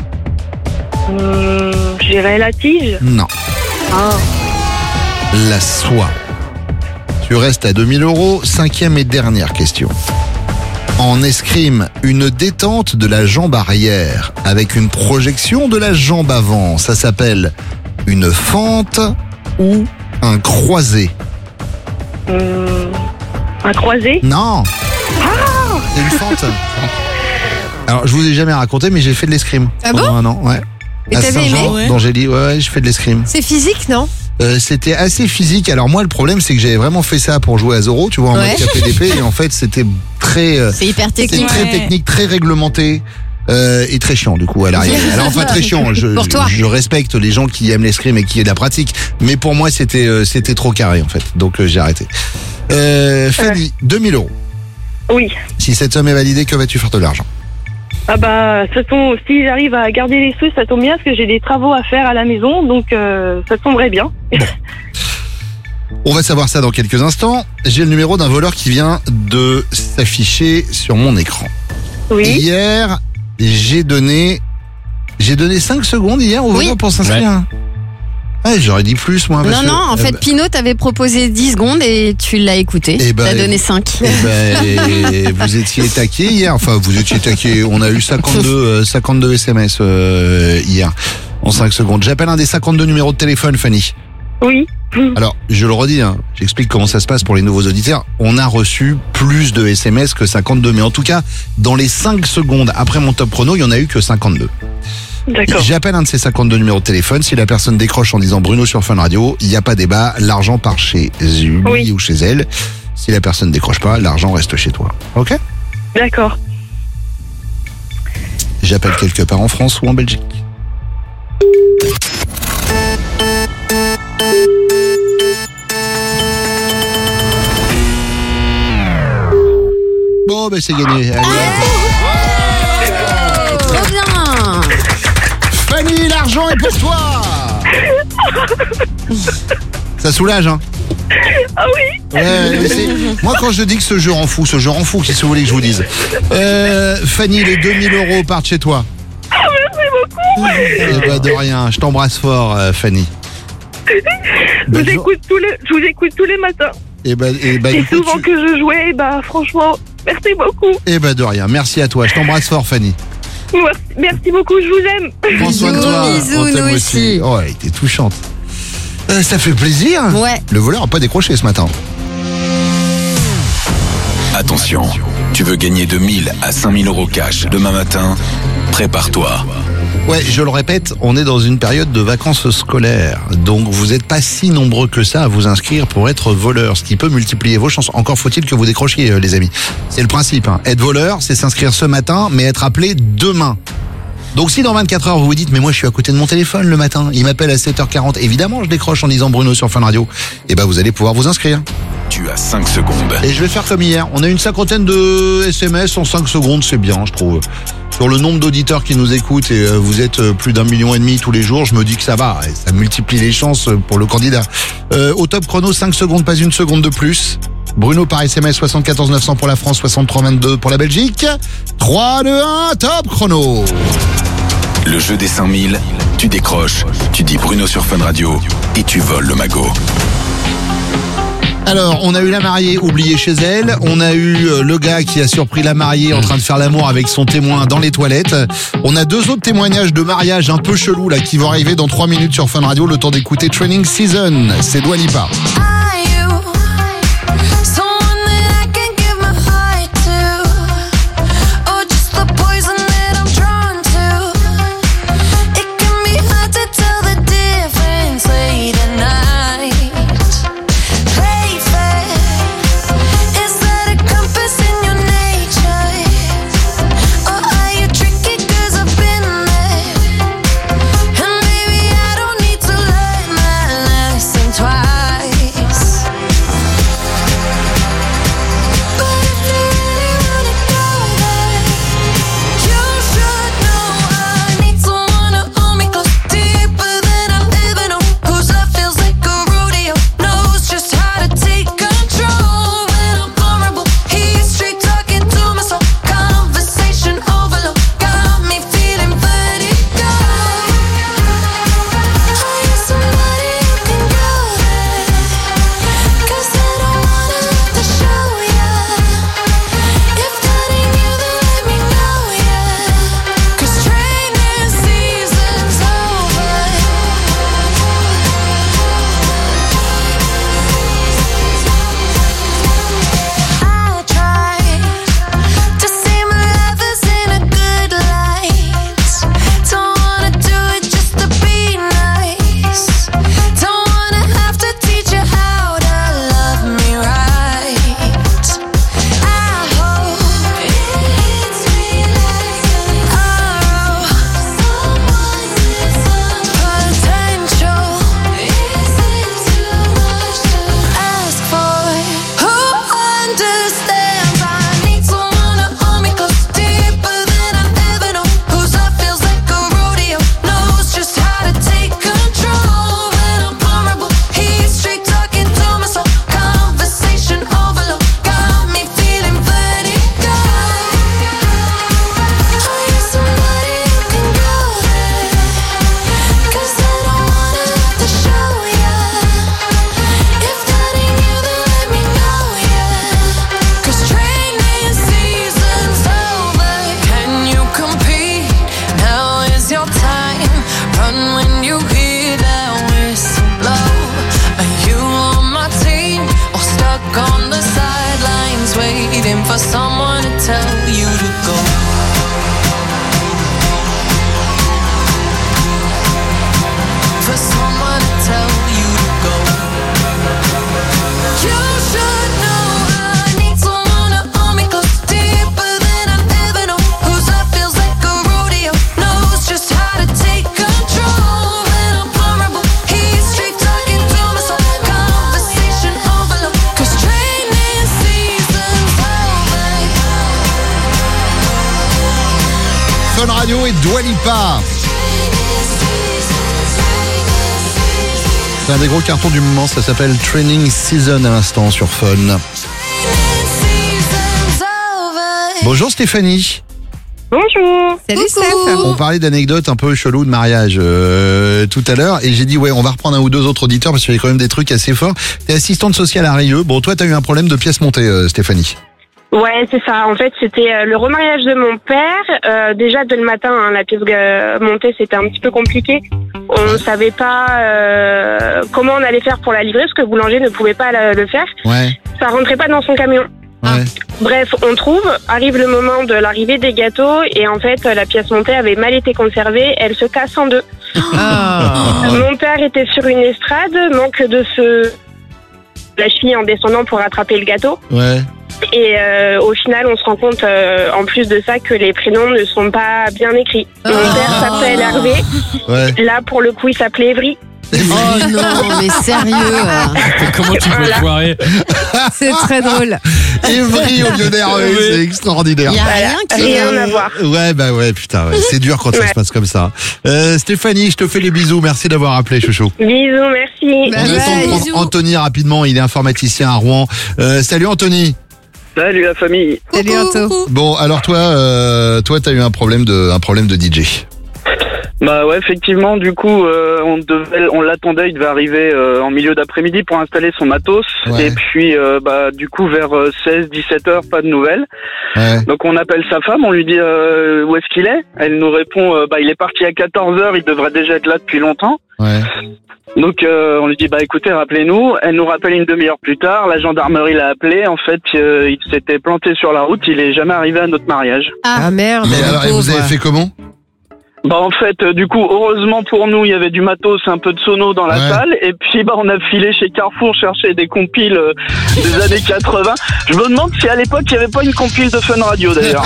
Hmm, Je dirais la tige. Non, Ah. la soie. Tu restes à deux mille euros. Cinquième et dernière question. En escrime, une détente de la jambe arrière avec une projection de la jambe avant, ça s'appelle une fente ou un croisé. Hmm, Un croisé. Non, c'est une fente. Alors, je vous ai jamais raconté, mais j'ai fait de l'escrime. Ah pendant bon un an, ouais. Et À t'avais Saint-Jean, aimé? dans Gély, ouais, ouais, je fais de l'escrime. C'est physique, non? Euh, c'était assez physique. Alors moi, le problème, c'est que j'avais vraiment fait ça pour jouer à Zorro, tu vois, en Ouais. mode K P D P, et en fait, c'était très, euh, C'est hyper c'était technique. très Ouais. technique, très réglementé. Euh, et très chiant du coup à l'arrière. Alors enfin très chiant, je, Pour toi. je, je respecte les gens qui aiment l'escrime et qui aiment la pratique, mais pour moi c'était euh, c'était trop carré en fait, donc euh, j'ai arrêté. Euh, Fanny, deux mille euros. Oui. Si cette somme est validée, que vas-tu faire de l'argent? Ah bah, ça tombe, si j'arrive à garder les sous, ça tombe bien parce que j'ai des travaux à faire à la maison, donc euh, ça tomberait bien. On va savoir ça dans quelques instants. J'ai le numéro d'un voleur qui vient de s'afficher sur mon écran. Oui. Hier, j'ai donné j'ai donné cinq secondes hier au voleur pour s'inscrire. Ouais, j'aurais dit plus moi. parce Non, que, non, en euh, fait, bah, Pinot t'avait proposé dix secondes et tu l'as écouté. Eh ben, T'as donné et- cinq. eh ben, et vous étiez taqué hier. Enfin, vous étiez taqué. On a eu cinquante-deux, euh, cinquante-deux S M S euh, hier en cinq secondes. J'appelle un des cinquante-deux numéros de téléphone, Fanny. Oui. Alors, je le redis, hein, j'explique comment ça se passe pour les nouveaux auditeurs. On a reçu plus de S M S que cinquante-deux. Mais en tout cas, dans les cinq secondes après mon top chrono, il y en a eu que cinquante-deux. D'accord. J'appelle un de ces cinquante-deux numéros de téléphone. Si la personne décroche en disant Bruno sur Fun Radio, il n'y a pas débat. L'argent part chez lui Oui. ou chez elle. Si la personne décroche pas, l'argent reste chez toi. Ok? D'accord. J'appelle quelque part en France ou en Belgique. bah c'est gagné. Allez, Trop bien. Fanny, l'argent est pour toi. Ça soulage, hein? Ah oui. Ouais, mais c'est- moi quand je dis que ce jeu rend fou, ce jeu rend fou, qu'est-ce que vous voulez que je vous dise? euh, Fanny, les deux mille euros partent chez toi. Ah, merci beaucoup. Eh bah de rien, je t'embrasse fort, euh, Fanny. Je vous, Bonne jour- écoute tous les, je vous écoute tous les matins. Eh bah, eh bah, Et écoute, souvent tu- que je jouais, et bah franchement, merci beaucoup. eh bah de rien, merci à toi, je t'embrasse fort, Fanny. Merci, merci beaucoup, je vous aime. Prends soin de toi. bisous, On t'aime nous aussi. Oh, elle était touchante. Euh, ça fait plaisir. Ouais. Le voleur n'a pas décroché ce matin. Attention, tu veux gagner de mille à cinq mille euros cash demain matin? Prépare-toi. Ouais, je le répète, on est dans une période de vacances scolaires. Donc vous n'êtes pas si nombreux que ça à vous inscrire pour être voleur, ce qui peut multiplier vos chances. Encore faut-il que vous décrochiez, euh, les amis. C'est le principe. Hein. Être voleur, c'est s'inscrire ce matin, mais être appelé demain. Donc si dans vingt-quatre heures vous vous dites mais moi je suis à côté de mon téléphone le matin, il m'appelle à sept heures quarante, évidemment je décroche en disant Bruno sur Fun Radio, et ben vous allez pouvoir vous inscrire. Tu as cinq secondes. Et je vais faire comme hier, on a une cinquantaine de S M S en cinq secondes, c'est bien je trouve. Sur le nombre d'auditeurs qui nous écoutent et euh, vous êtes euh, plus d'un million et demi tous les jours, je me dis que ça va, et ça multiplie les chances euh, pour le candidat. Euh, au top chrono, cinq secondes, pas une seconde de plus. Bruno par S M S, soixante-quatorze neuf cents pour la France, soixante-trois vingt-deux pour la Belgique. trois, deux, un, top chrono. Le jeu des cinq mille, tu décroches, tu dis Bruno sur Fun Radio et tu voles le magot. Alors, on a eu la mariée oubliée chez elle, on a eu euh, le gars qui a surpris la mariée en train de faire l'amour avec son témoin dans les toilettes. On a deux autres témoignages de mariage un peu chelous là qui vont arriver dans trois minutes sur Fun Radio, le temps d'écouter Training Season. C'est Dua Lipa. for someone to tell you to go. For someone to tell you to go. You should know I need someone to hold me close, deeper than I've ever known. Whose love feels like a rodeo, knows just how to take control. When I'm vulnerable, he's straight talking to my soul. Conversation overload, 'cause training season's over. Fun Radio et Dua Lipa. C'est un des gros cartons du moment, ça s'appelle Training Season à l'instant sur Fun. Bonjour Stéphanie. Bonjour. Salut Steph. On parlait d'anecdotes un peu chelou de mariage euh, tout à l'heure et j'ai dit ouais on va reprendre un ou deux autres auditeurs parce qu'il y a quand même des trucs assez forts. T'es assistante sociale à Rieux. Bon toi t'as eu un problème de pièces montées euh, Stéphanie. Ouais, c'est ça. En fait, c'était euh, le remariage de mon père. Euh, déjà, dès le matin, hein, la pièce euh, montée, c'était un petit peu compliqué. On savait pas euh, comment on allait faire pour la livrer, parce que le boulanger ne pouvait pas le, le faire. Ouais. Ça rentrait pas dans son camion. Ouais. Bref, on trouve, arrive le moment de l'arrivée des gâteaux, et en fait, la pièce montée avait mal été conservée, elle se casse en deux. Ah. Mon père était sur une estrade, manque de se... la cheville en descendant pour rattraper le gâteau. Ouais. Et euh, au final, on se rend compte, euh, en plus de ça, que les prénoms ne sont pas bien écrits. Mon père s'appelle Hervé. Ouais. Là, pour le coup, il s'appelait Evry. Oh non, mais sérieux. Comment tu peux foirer? C'est très drôle. Evry au lieu d'Hervé, Oui. c'est extraordinaire. Il n'y a rien qui... Rien à voir. Ouais bah ouais putain ouais. C'est dur quand ça Ouais. se passe comme ça. Euh, Stéphanie, je te fais les bisous, merci d'avoir appelé chouchou. Bisous, merci. Bah On ouais, attend de prendre bisous. Anthony rapidement, il est informaticien à Rouen. Euh, salut Anthony. Salut la famille. Salut Anto. Bon alors toi, euh, toi t'as eu un problème de, un problème de D J. Bah ouais, effectivement, du coup, euh, on devait, on l'attendait, il devait arriver euh, en milieu d'après-midi pour installer son matos. Ouais. Et puis, euh, bah du coup, vers seize dix-sept heures, pas de nouvelles. Ouais. Donc on appelle sa femme, on lui dit euh, où est-ce qu'il est. Elle nous répond, euh, bah il est parti à quatorze heures, il devrait déjà être là depuis longtemps. Ouais. Donc euh, on lui dit, bah écoutez, rappelez-nous. Elle nous rappelle une demi-heure plus tard, la gendarmerie l'a appelé. En fait, euh, il s'était planté sur la route, il est jamais arrivé à notre mariage. Ah merde. Mais le alors, et vous pauvre. avez fait comment? Bah en fait, euh, du coup, heureusement pour nous, il y avait du matos, un peu de sono dans la Ouais. salle, et puis bah on a filé chez Carrefour chercher des compiles euh, des années quatre-vingts. Je me demande si à l'époque il n'y avait pas une compile de Fun Radio d'ailleurs.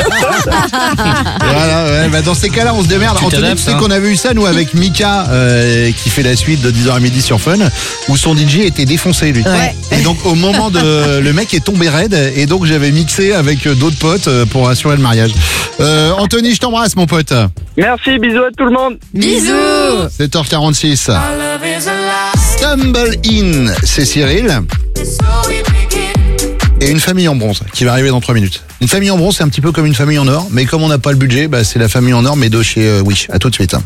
Voilà, ouais, bah dans ces cas-là, on se démerde. Tu Anthony, tu t'adaptes, sais hein. qu'on avait eu ça, nous, avec Mika, euh, qui fait la suite de dix heures à midi sur Fun, où son D J était défoncé, lui. Ouais. Et donc, au moment de... Le mec est tombé raide, et donc j'avais mixé avec d'autres potes euh, pour assurer le mariage. Euh, Anthony, je t'embrasse, mon pote. Merci, bisous à tout le monde. Bisous. sept heures quarante-six. Stumble In, c'est Cyril. Et une famille en bronze qui va arriver dans trois minutes. Une famille en bronze, c'est un petit peu comme une famille en or, mais comme on n'a pas le budget, bah, c'est la famille en or, mais de chez euh, Wish. À tout de suite.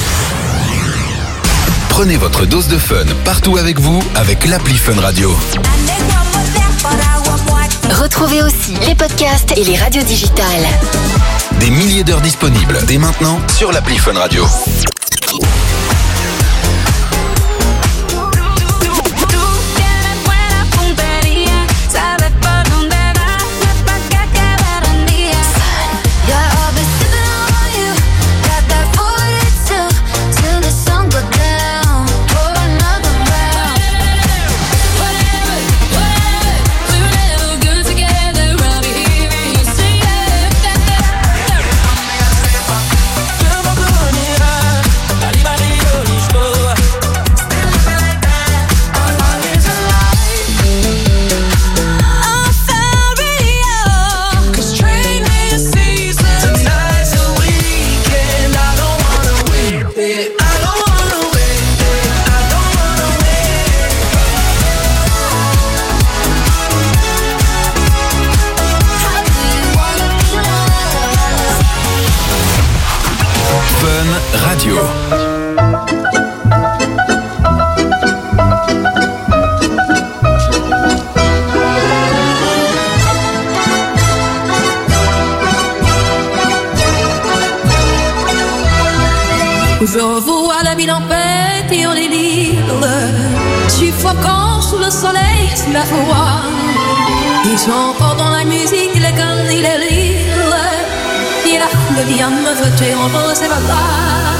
Prenez votre dose de fun partout avec vous avec l'appli Fun Radio. Retrouvez aussi les podcasts et les radios digitales. Des milliers d'heures disponibles dès maintenant sur l'appli Fun Radio. Fun Radio. Je vois la ville en paix et en délire, suffocant sous le soleil, sous la foi. Ils sont encore dans la musique, les guns et les rires. Et la foule vient me jeter entre ses bras.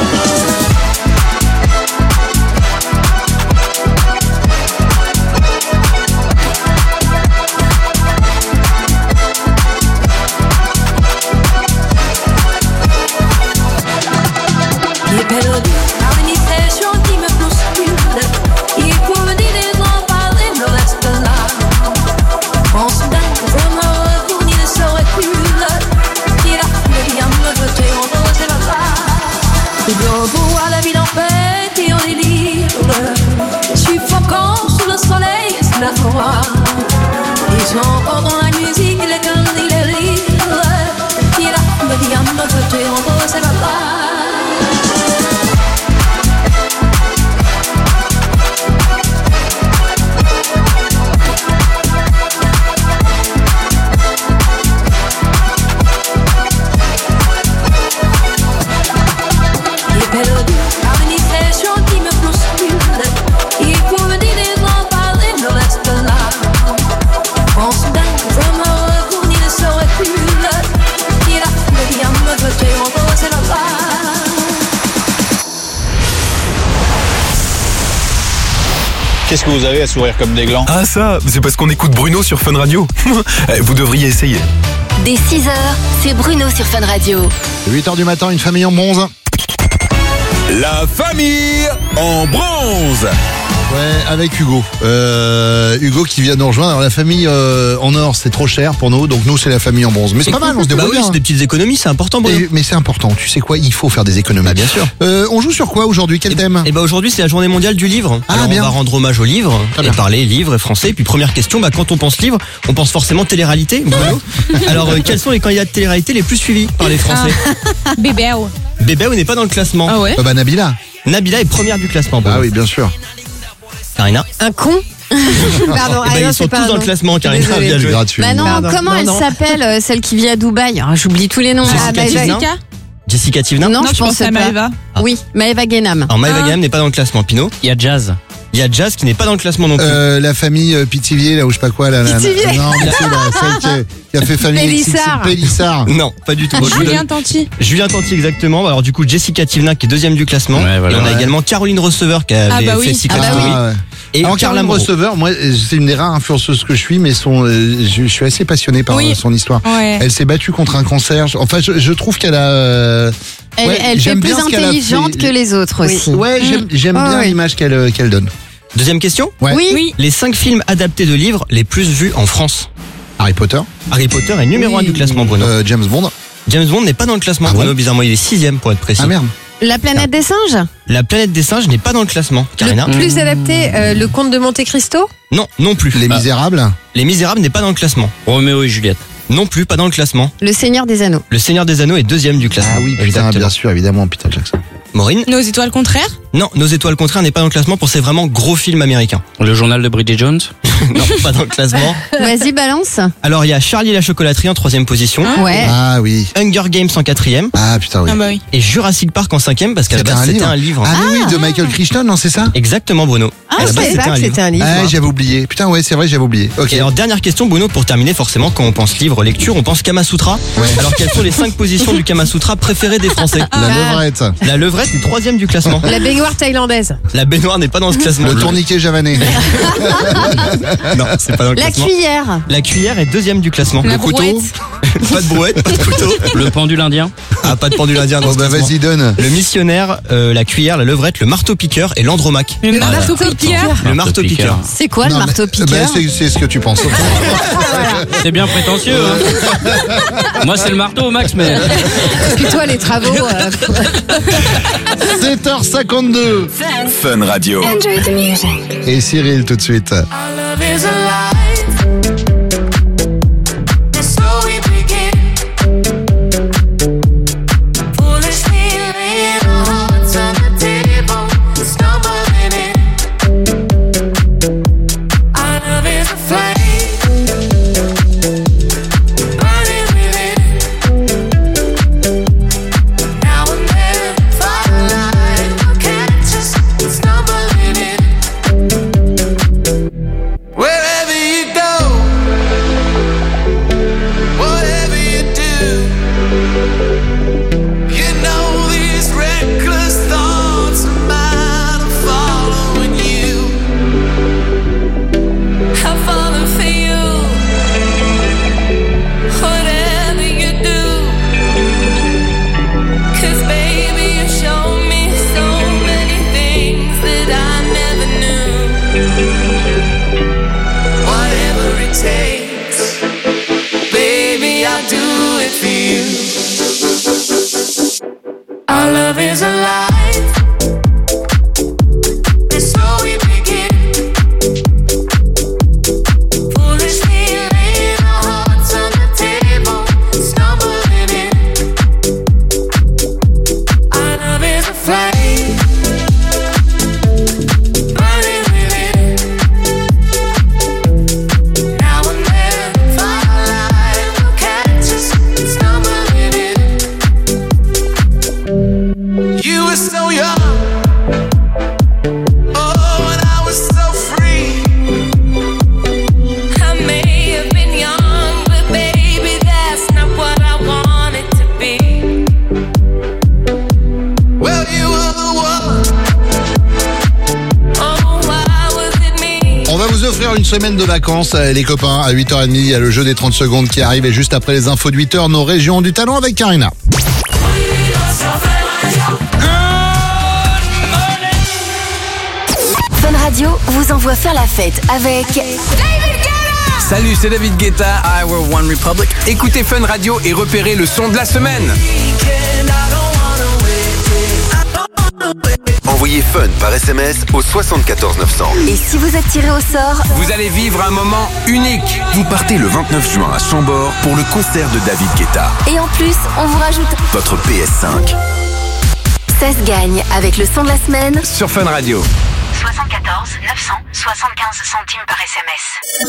J'ai perdu par une expression qui me bouscule. Il faut me dire les grands parler, me reste là. En soudain, je me retourne, il se recule. Et la foule vient me jeter sont hors dans la musique, les conneries, les rires. Il a me dit à me voter en gros, c'est pas grave. Qu'est-ce que vous avez à sourire comme des glands? Ah ça, c'est parce qu'on écoute Bruno sur Fun Radio. Vous devriez essayer. Dès six heures, c'est Bruno sur Fun Radio. huit heures du matin, une famille en bronze. La famille en bronze. Ouais, avec Hugo. Euh, Hugo qui vient nous rejoindre. Alors la famille euh, en or, c'est trop cher pour nous, donc nous c'est la famille en bronze. Mais c'est pas mal, on se débrouille Bah oui, bien. c'est des petites économies, c'est important, Bruno. Et- mais c'est important, tu sais quoi, il faut faire des économies. Bah, bien sûr. Euh, on joue sur quoi aujourd'hui? Quel thème? Et bah aujourd'hui c'est la journée mondiale du livre. Ah, Alors bien. on va rendre hommage au livre Très et bien. parler livre et français. Et puis première question, bah quand on pense livre, on pense forcément télé-réalité. Bruno. Alors euh, quels sont les candidats de télé-réalité les plus suivis par les Français? Bébéo. Bébé n'est pas dans le classement. Ah ouais Euh, bah Nabila. Nabila est première du classement. Bruno. Ah oui, bien sûr. Karina. Un con Pardon, Eh ben, ah non, ils c'est sont pas tous un dans le nom. classement, Karina. Désolée. Bien joué. Gratuit. Bah non, Pardon. comment Non, elle non. s'appelle, euh, celle qui vit à Dubaï? Ah, j'oublie tous les noms. Jessica Ah, bah, Tivna. Jessica Jessica Tivna. Non, Non, je je pense pense à pas. Maëva. Oui, Maëva Guénam. Alors Maëva Guénam n'est pas dans le classement. Pino. Il y a Jazz. Il y a Jazz qui n'est pas dans le classement non plus. Euh, la famille euh, Pithiviers, là où je sais pas quoi, là. là, là. Pithiviers. Non, mais c'est là, celle qui a, qui a fait famille Pélissard. Pélissard. Non, pas du tout. Bon, je vous Julien donne- Tanti. Julien Tanti, exactement. Alors du coup, Jessica Tivna qui est deuxième du classement. Ouais, voilà. Et on a Ouais. également Caroline Receveur qui avait Ah, bah fait oui. Secret Ah, bah Story. oui. ouais. Et Alors, Carla Caroline Moreau. Receveur, moi, c'est une des rares influenceuses que je suis, mais son, euh, je, je suis assez passionné par Oui. euh, son histoire. Ouais. Elle s'est battue contre un cancer. Enfin, je, je trouve qu'elle a. euh, Elle, ouais, elle fait j'aime plus bien ce qu'elle a intelligente fait. que les autres aussi. Ouais, j'aime, j'aime Ah, bien ouais. l'image qu'elle, euh, qu'elle donne. Deuxième question. Ouais. Oui. Oui. Les cinq films adaptés de livres les plus vus en France. Harry Potter, Harry Potter est numéro un du classement, Bruno. euh, James Bond. James Bond n'est pas dans le classement, Ah Bruno. bon Bizarrement, il est sixième pour être précis. Ah merde. La planète des singes? La planète des singes n'est pas dans le classement. Karina. Le plus adapté, euh, le conte de Monte Cristo? Non, non plus. Les Ah. Misérables. Les Misérables n'est pas dans le classement. Roméo et Juliette. Non plus, pas dans le classement. Le Seigneur des Anneaux. Le Seigneur des Anneaux est deuxième du classement. Ah oui, putain, Exactement. bien sûr, évidemment, Peter Jackson. Maureen. Nos étoiles contraires. Non, Nos étoiles contraires n'est pas dans le classement pour ces vraiment gros films américains. Le journal de Bridget Jones. Non, pas dans le classement. Vas-y, balance. Alors il y a Charlie et la chocolaterie en troisième position. Ouais. Ah oui. Hunger Games en quatrième. Ah putain, oui. Ah bah oui. Et Jurassic Park en cinquième parce qu'à la C'était base un c'était livre. un livre. Ah, mais oui, de Michael Crichton, non, c'est ça? Exactement, Bruno. Ah, À la je base, savais pas que c'était un livre. Ah, j'avais oublié. Putain, ouais, c'est vrai, j'avais oublié. Ok. Et alors dernière question, Bruno, pour terminer, forcément quand on pense livre, lecture, on pense Kama Sutra. Alors quelles sont les cinq positions du Kama Sutra préférées des Français? La levrette. La levrette est troisième du classement. La baignoire thaïlandaise. La baignoire n'est pas dans ce classement. Le tourniquet javanais. Non, c'est pas dans le La classement. cuillère. La cuillère est deuxième du classement. La Le couteau. brouette. Pas de brouette, pas de couteau. Le pendule indien. Ah, pas de pendule indien dans Bon, ce bah, classement. vas-y, donne. Le missionnaire, euh, la cuillère, la levrette, le marteau-piqueur et l'andromaque. Le marteau-piqueur. Le marteau-piqueur. C'est quoi le Non, mais- marteau-piqueur? bah, c'est, c'est ce que tu penses. C'est bien prétentieux. Hein. Moi, c'est le marteau, Max, mais. Puis toi, les travaux. euh, sept heures cinquante-deux. Fun Radio. Enjoy the music. Et Cyril, tout de suite. Love is alive. And so we begin. Foolishly laying our hearts on the table, stumbling in. Our love is a flame, burning within. Now and then, firelight will catch us stumbling in. Wherever you go, whatever you do, you know these reckless thoughts of mine are following you. I follow for you, whatever you do. 'Cause baby, you show me so many things that I never knew. Whatever it takes, baby, I'll do it for you. Our love is alive, and so we begin. Foolishly semaine de vacances, euh, les copains. À huit heures trente, il y a le jeu des trente secondes qui arrive. Et juste après les infos de huit heures, nos régions du talent avec Karina. Fun Radio vous envoie faire la fête avec... Salut, c'est David Guetta, Our One Republic. Écoutez Fun Radio et repérez le son de la semaine. Envoyez Fun par S M S au soixante-quatorze neuf cents. Et si vous êtes tiré au sort, Vous allez vivre un moment unique. Vous partez le vingt-neuf juin à Chambord pour le concert de David Guetta. et en plus, on vous rajoute Votre P S cinq. ça se gagne avec le son de la semaine. Sur Fun Radio. soixante-quatorze neuf cents soixante-quinze centimes par S M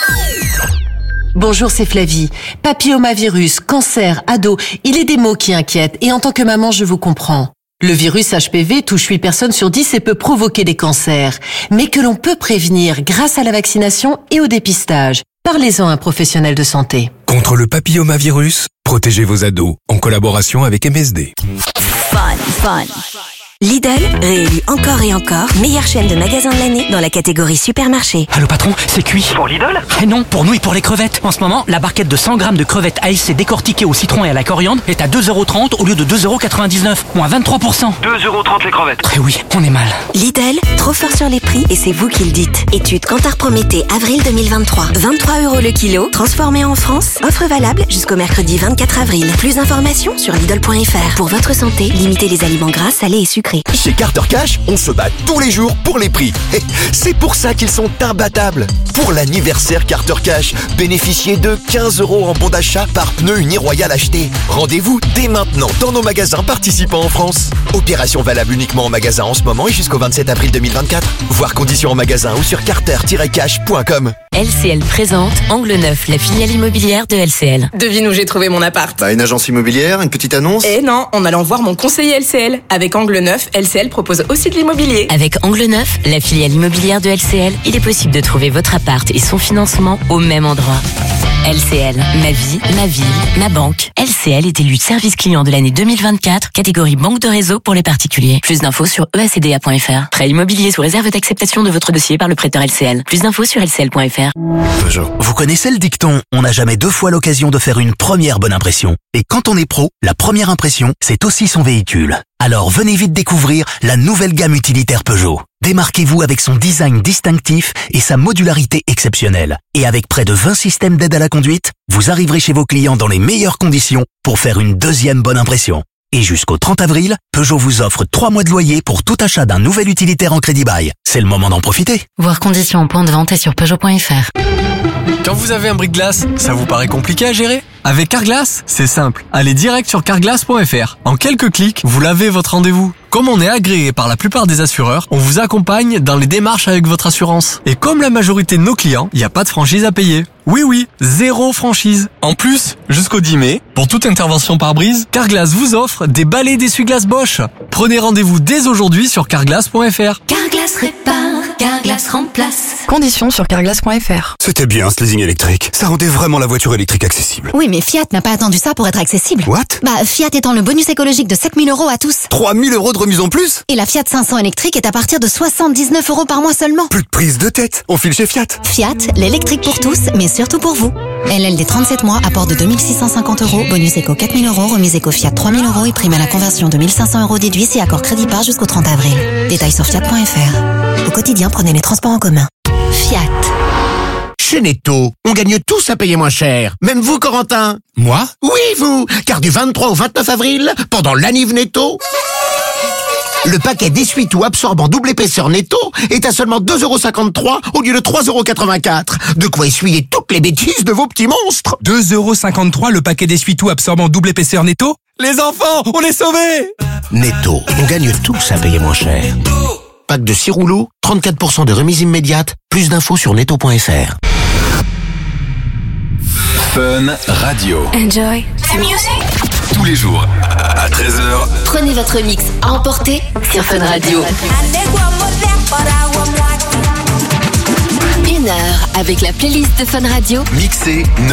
S. Bonjour, c'est Flavie. Papillomavirus, cancer, ado, il est des mots qui inquiètent et en tant que maman, je vous comprends. Le virus H P V touche huit personnes sur dix et peut provoquer des cancers, mais que l'on peut prévenir grâce à la vaccination et au dépistage. Parlez-en à un professionnel de santé. Contre le papillomavirus, protégez vos ados en collaboration avec M S D. Fun, fun. Lidl, réélu encore et encore, meilleure chaîne de magasins de l'année dans la catégorie supermarché. Allô patron, c'est cuit. Pour Lidl? Eh non, pour nous et pour les crevettes. En ce moment, la barquette de cent grammes de crevettes A S C décortiquées au citron et à la coriandre est à deux euros trente au lieu de deux euros quatre-vingt-dix-neuf, moins vingt-trois pour cent. deux euros trente les crevettes. Eh oui, on est mal. Lidl, trop fort sur les prix et c'est vous qui le dites. Étude Kantar Prométhée, avril deux mille vingt-trois. vingt-trois euros le kilo, transformé en France. Offre valable jusqu'au mercredi vingt-quatre avril. Plus d'informations sur Lidl point F R. Pour votre santé, limitez les aliments gras, salés et sucrés. Chez Carter Cash, on se bat tous les jours pour les prix. Et c'est pour ça qu'ils sont imbattables. Pour l'anniversaire Carter Cash, bénéficiez de quinze euros en bon d'achat par pneu Uniroyal acheté. Rendez-vous dès maintenant dans nos magasins participants en France. Opération valable uniquement en magasin en ce moment et jusqu'au vingt-sept avril deux mille vingt-quatre. Voir conditions en magasin ou sur carter tiret cash point com. L C L présente Angle Neuf, la filiale immobilière de L C L. Devine où j'ai trouvé mon appart. Bah, une agence immobilière, une petite annonce. Eh non, en allant voir mon conseiller L C L. Avec Angle Neuf, L C L propose aussi de l'immobilier. Avec Angle Neuf, la filiale immobilière de L C L, il est possible de trouver votre appart et son financement au même endroit. L C L, ma vie, ma ville, ma banque. L C L est élu service client de l'année deux mille vingt-quatre, catégorie banque de réseau pour les particuliers. Plus d'infos sur e a c d a point f r. Prêt immobilier sous réserve d'acceptation de votre dossier par le prêteur L C L. Plus d'infos sur l c l point f r. Peugeot. Vous connaissez le dicton « On n'a jamais deux fois l'occasion de faire une première bonne impression ». Et quand on est pro, la première impression, c'est aussi son véhicule. Alors venez vite découvrir la nouvelle gamme utilitaire Peugeot. Démarquez-vous avec son design distinctif et sa modularité exceptionnelle. Et avec près de vingt systèmes d'aide à la conduite, vous arriverez chez vos clients dans les meilleures conditions pour faire une deuxième bonne impression. Et jusqu'au trente avril, Peugeot vous offre trois mois de loyer pour tout achat d'un nouvel utilitaire en crédit bail. C'est le moment d'en profiter. Voir conditions en point de vente et sur Peugeot point f r. Quand vous avez un bris-glace, ça vous paraît compliqué à gérer? Avec Carglass, c'est simple. Allez direct sur carglass point f r. En quelques clics, vous lavez votre rendez-vous. Comme on est agréé par la plupart des assureurs, on vous accompagne dans les démarches avec votre assurance. Et comme la majorité de nos clients, il n'y a pas de franchise à payer. Oui oui, zéro franchise. En plus, jusqu'au dix mai, pour toute intervention par brise, Carglass vous offre des balais d'essuie-glace Bosch. Prenez rendez-vous dès aujourd'hui sur carglass point f r. Carglass répare, Carglass remplace. Conditions sur carglass point f r. C'était bien ce leasing électrique. Ça rendait vraiment la voiture électrique accessible. Oui, mais Fiat n'a pas attendu ça pour être accessible. What? Bah, Fiat étend le bonus écologique de sept mille euros à tous. trois mille euros de remise en plus? Et la Fiat cinq cents électrique est à partir de soixante-dix-neuf euros par mois seulement. Plus de prise de tête. On file chez Fiat. Fiat, l'électrique pour tous, mais surtout pour vous. L L D trente-sept mois, apport de deux mille six cent cinquante euros, bonus éco quatre mille euros, remise éco Fiat trois mille euros et prime à la conversion de mille cinq cents euros déduits si accord crédit par jusqu'au trente avril. Détails sur fiat point f r. Au quotidien, prenez les transports en commun. Fiat. Chez Netto, on gagne tous à payer moins cher. Même vous, Corentin. Moi? Oui, vous. Car du vingt-trois au vingt-neuf avril, pendant l'Aniv Netto, le paquet d'essuie-tout absorbant double épaisseur Netto est à seulement deux euros cinquante-trois au lieu de trois euros quatre-vingt-quatre. De quoi essuyer toutes les bêtises de vos petits monstres. deux euros cinquante-trois le paquet d'essuie-tout absorbant double épaisseur Netto? Les enfants, on est sauvés! Netto, on gagne tous à payer moins cher. Pack de six rouleaux, trente-quatre pour cent de remise immédiate. Plus d'infos sur netto point f r. Fun Radio. Enjoy the music. Tous les jours à treize heures. Prenez votre mix à emporter sur Fun Radio. Une heure avec la playlist de Fun Radio. Mixé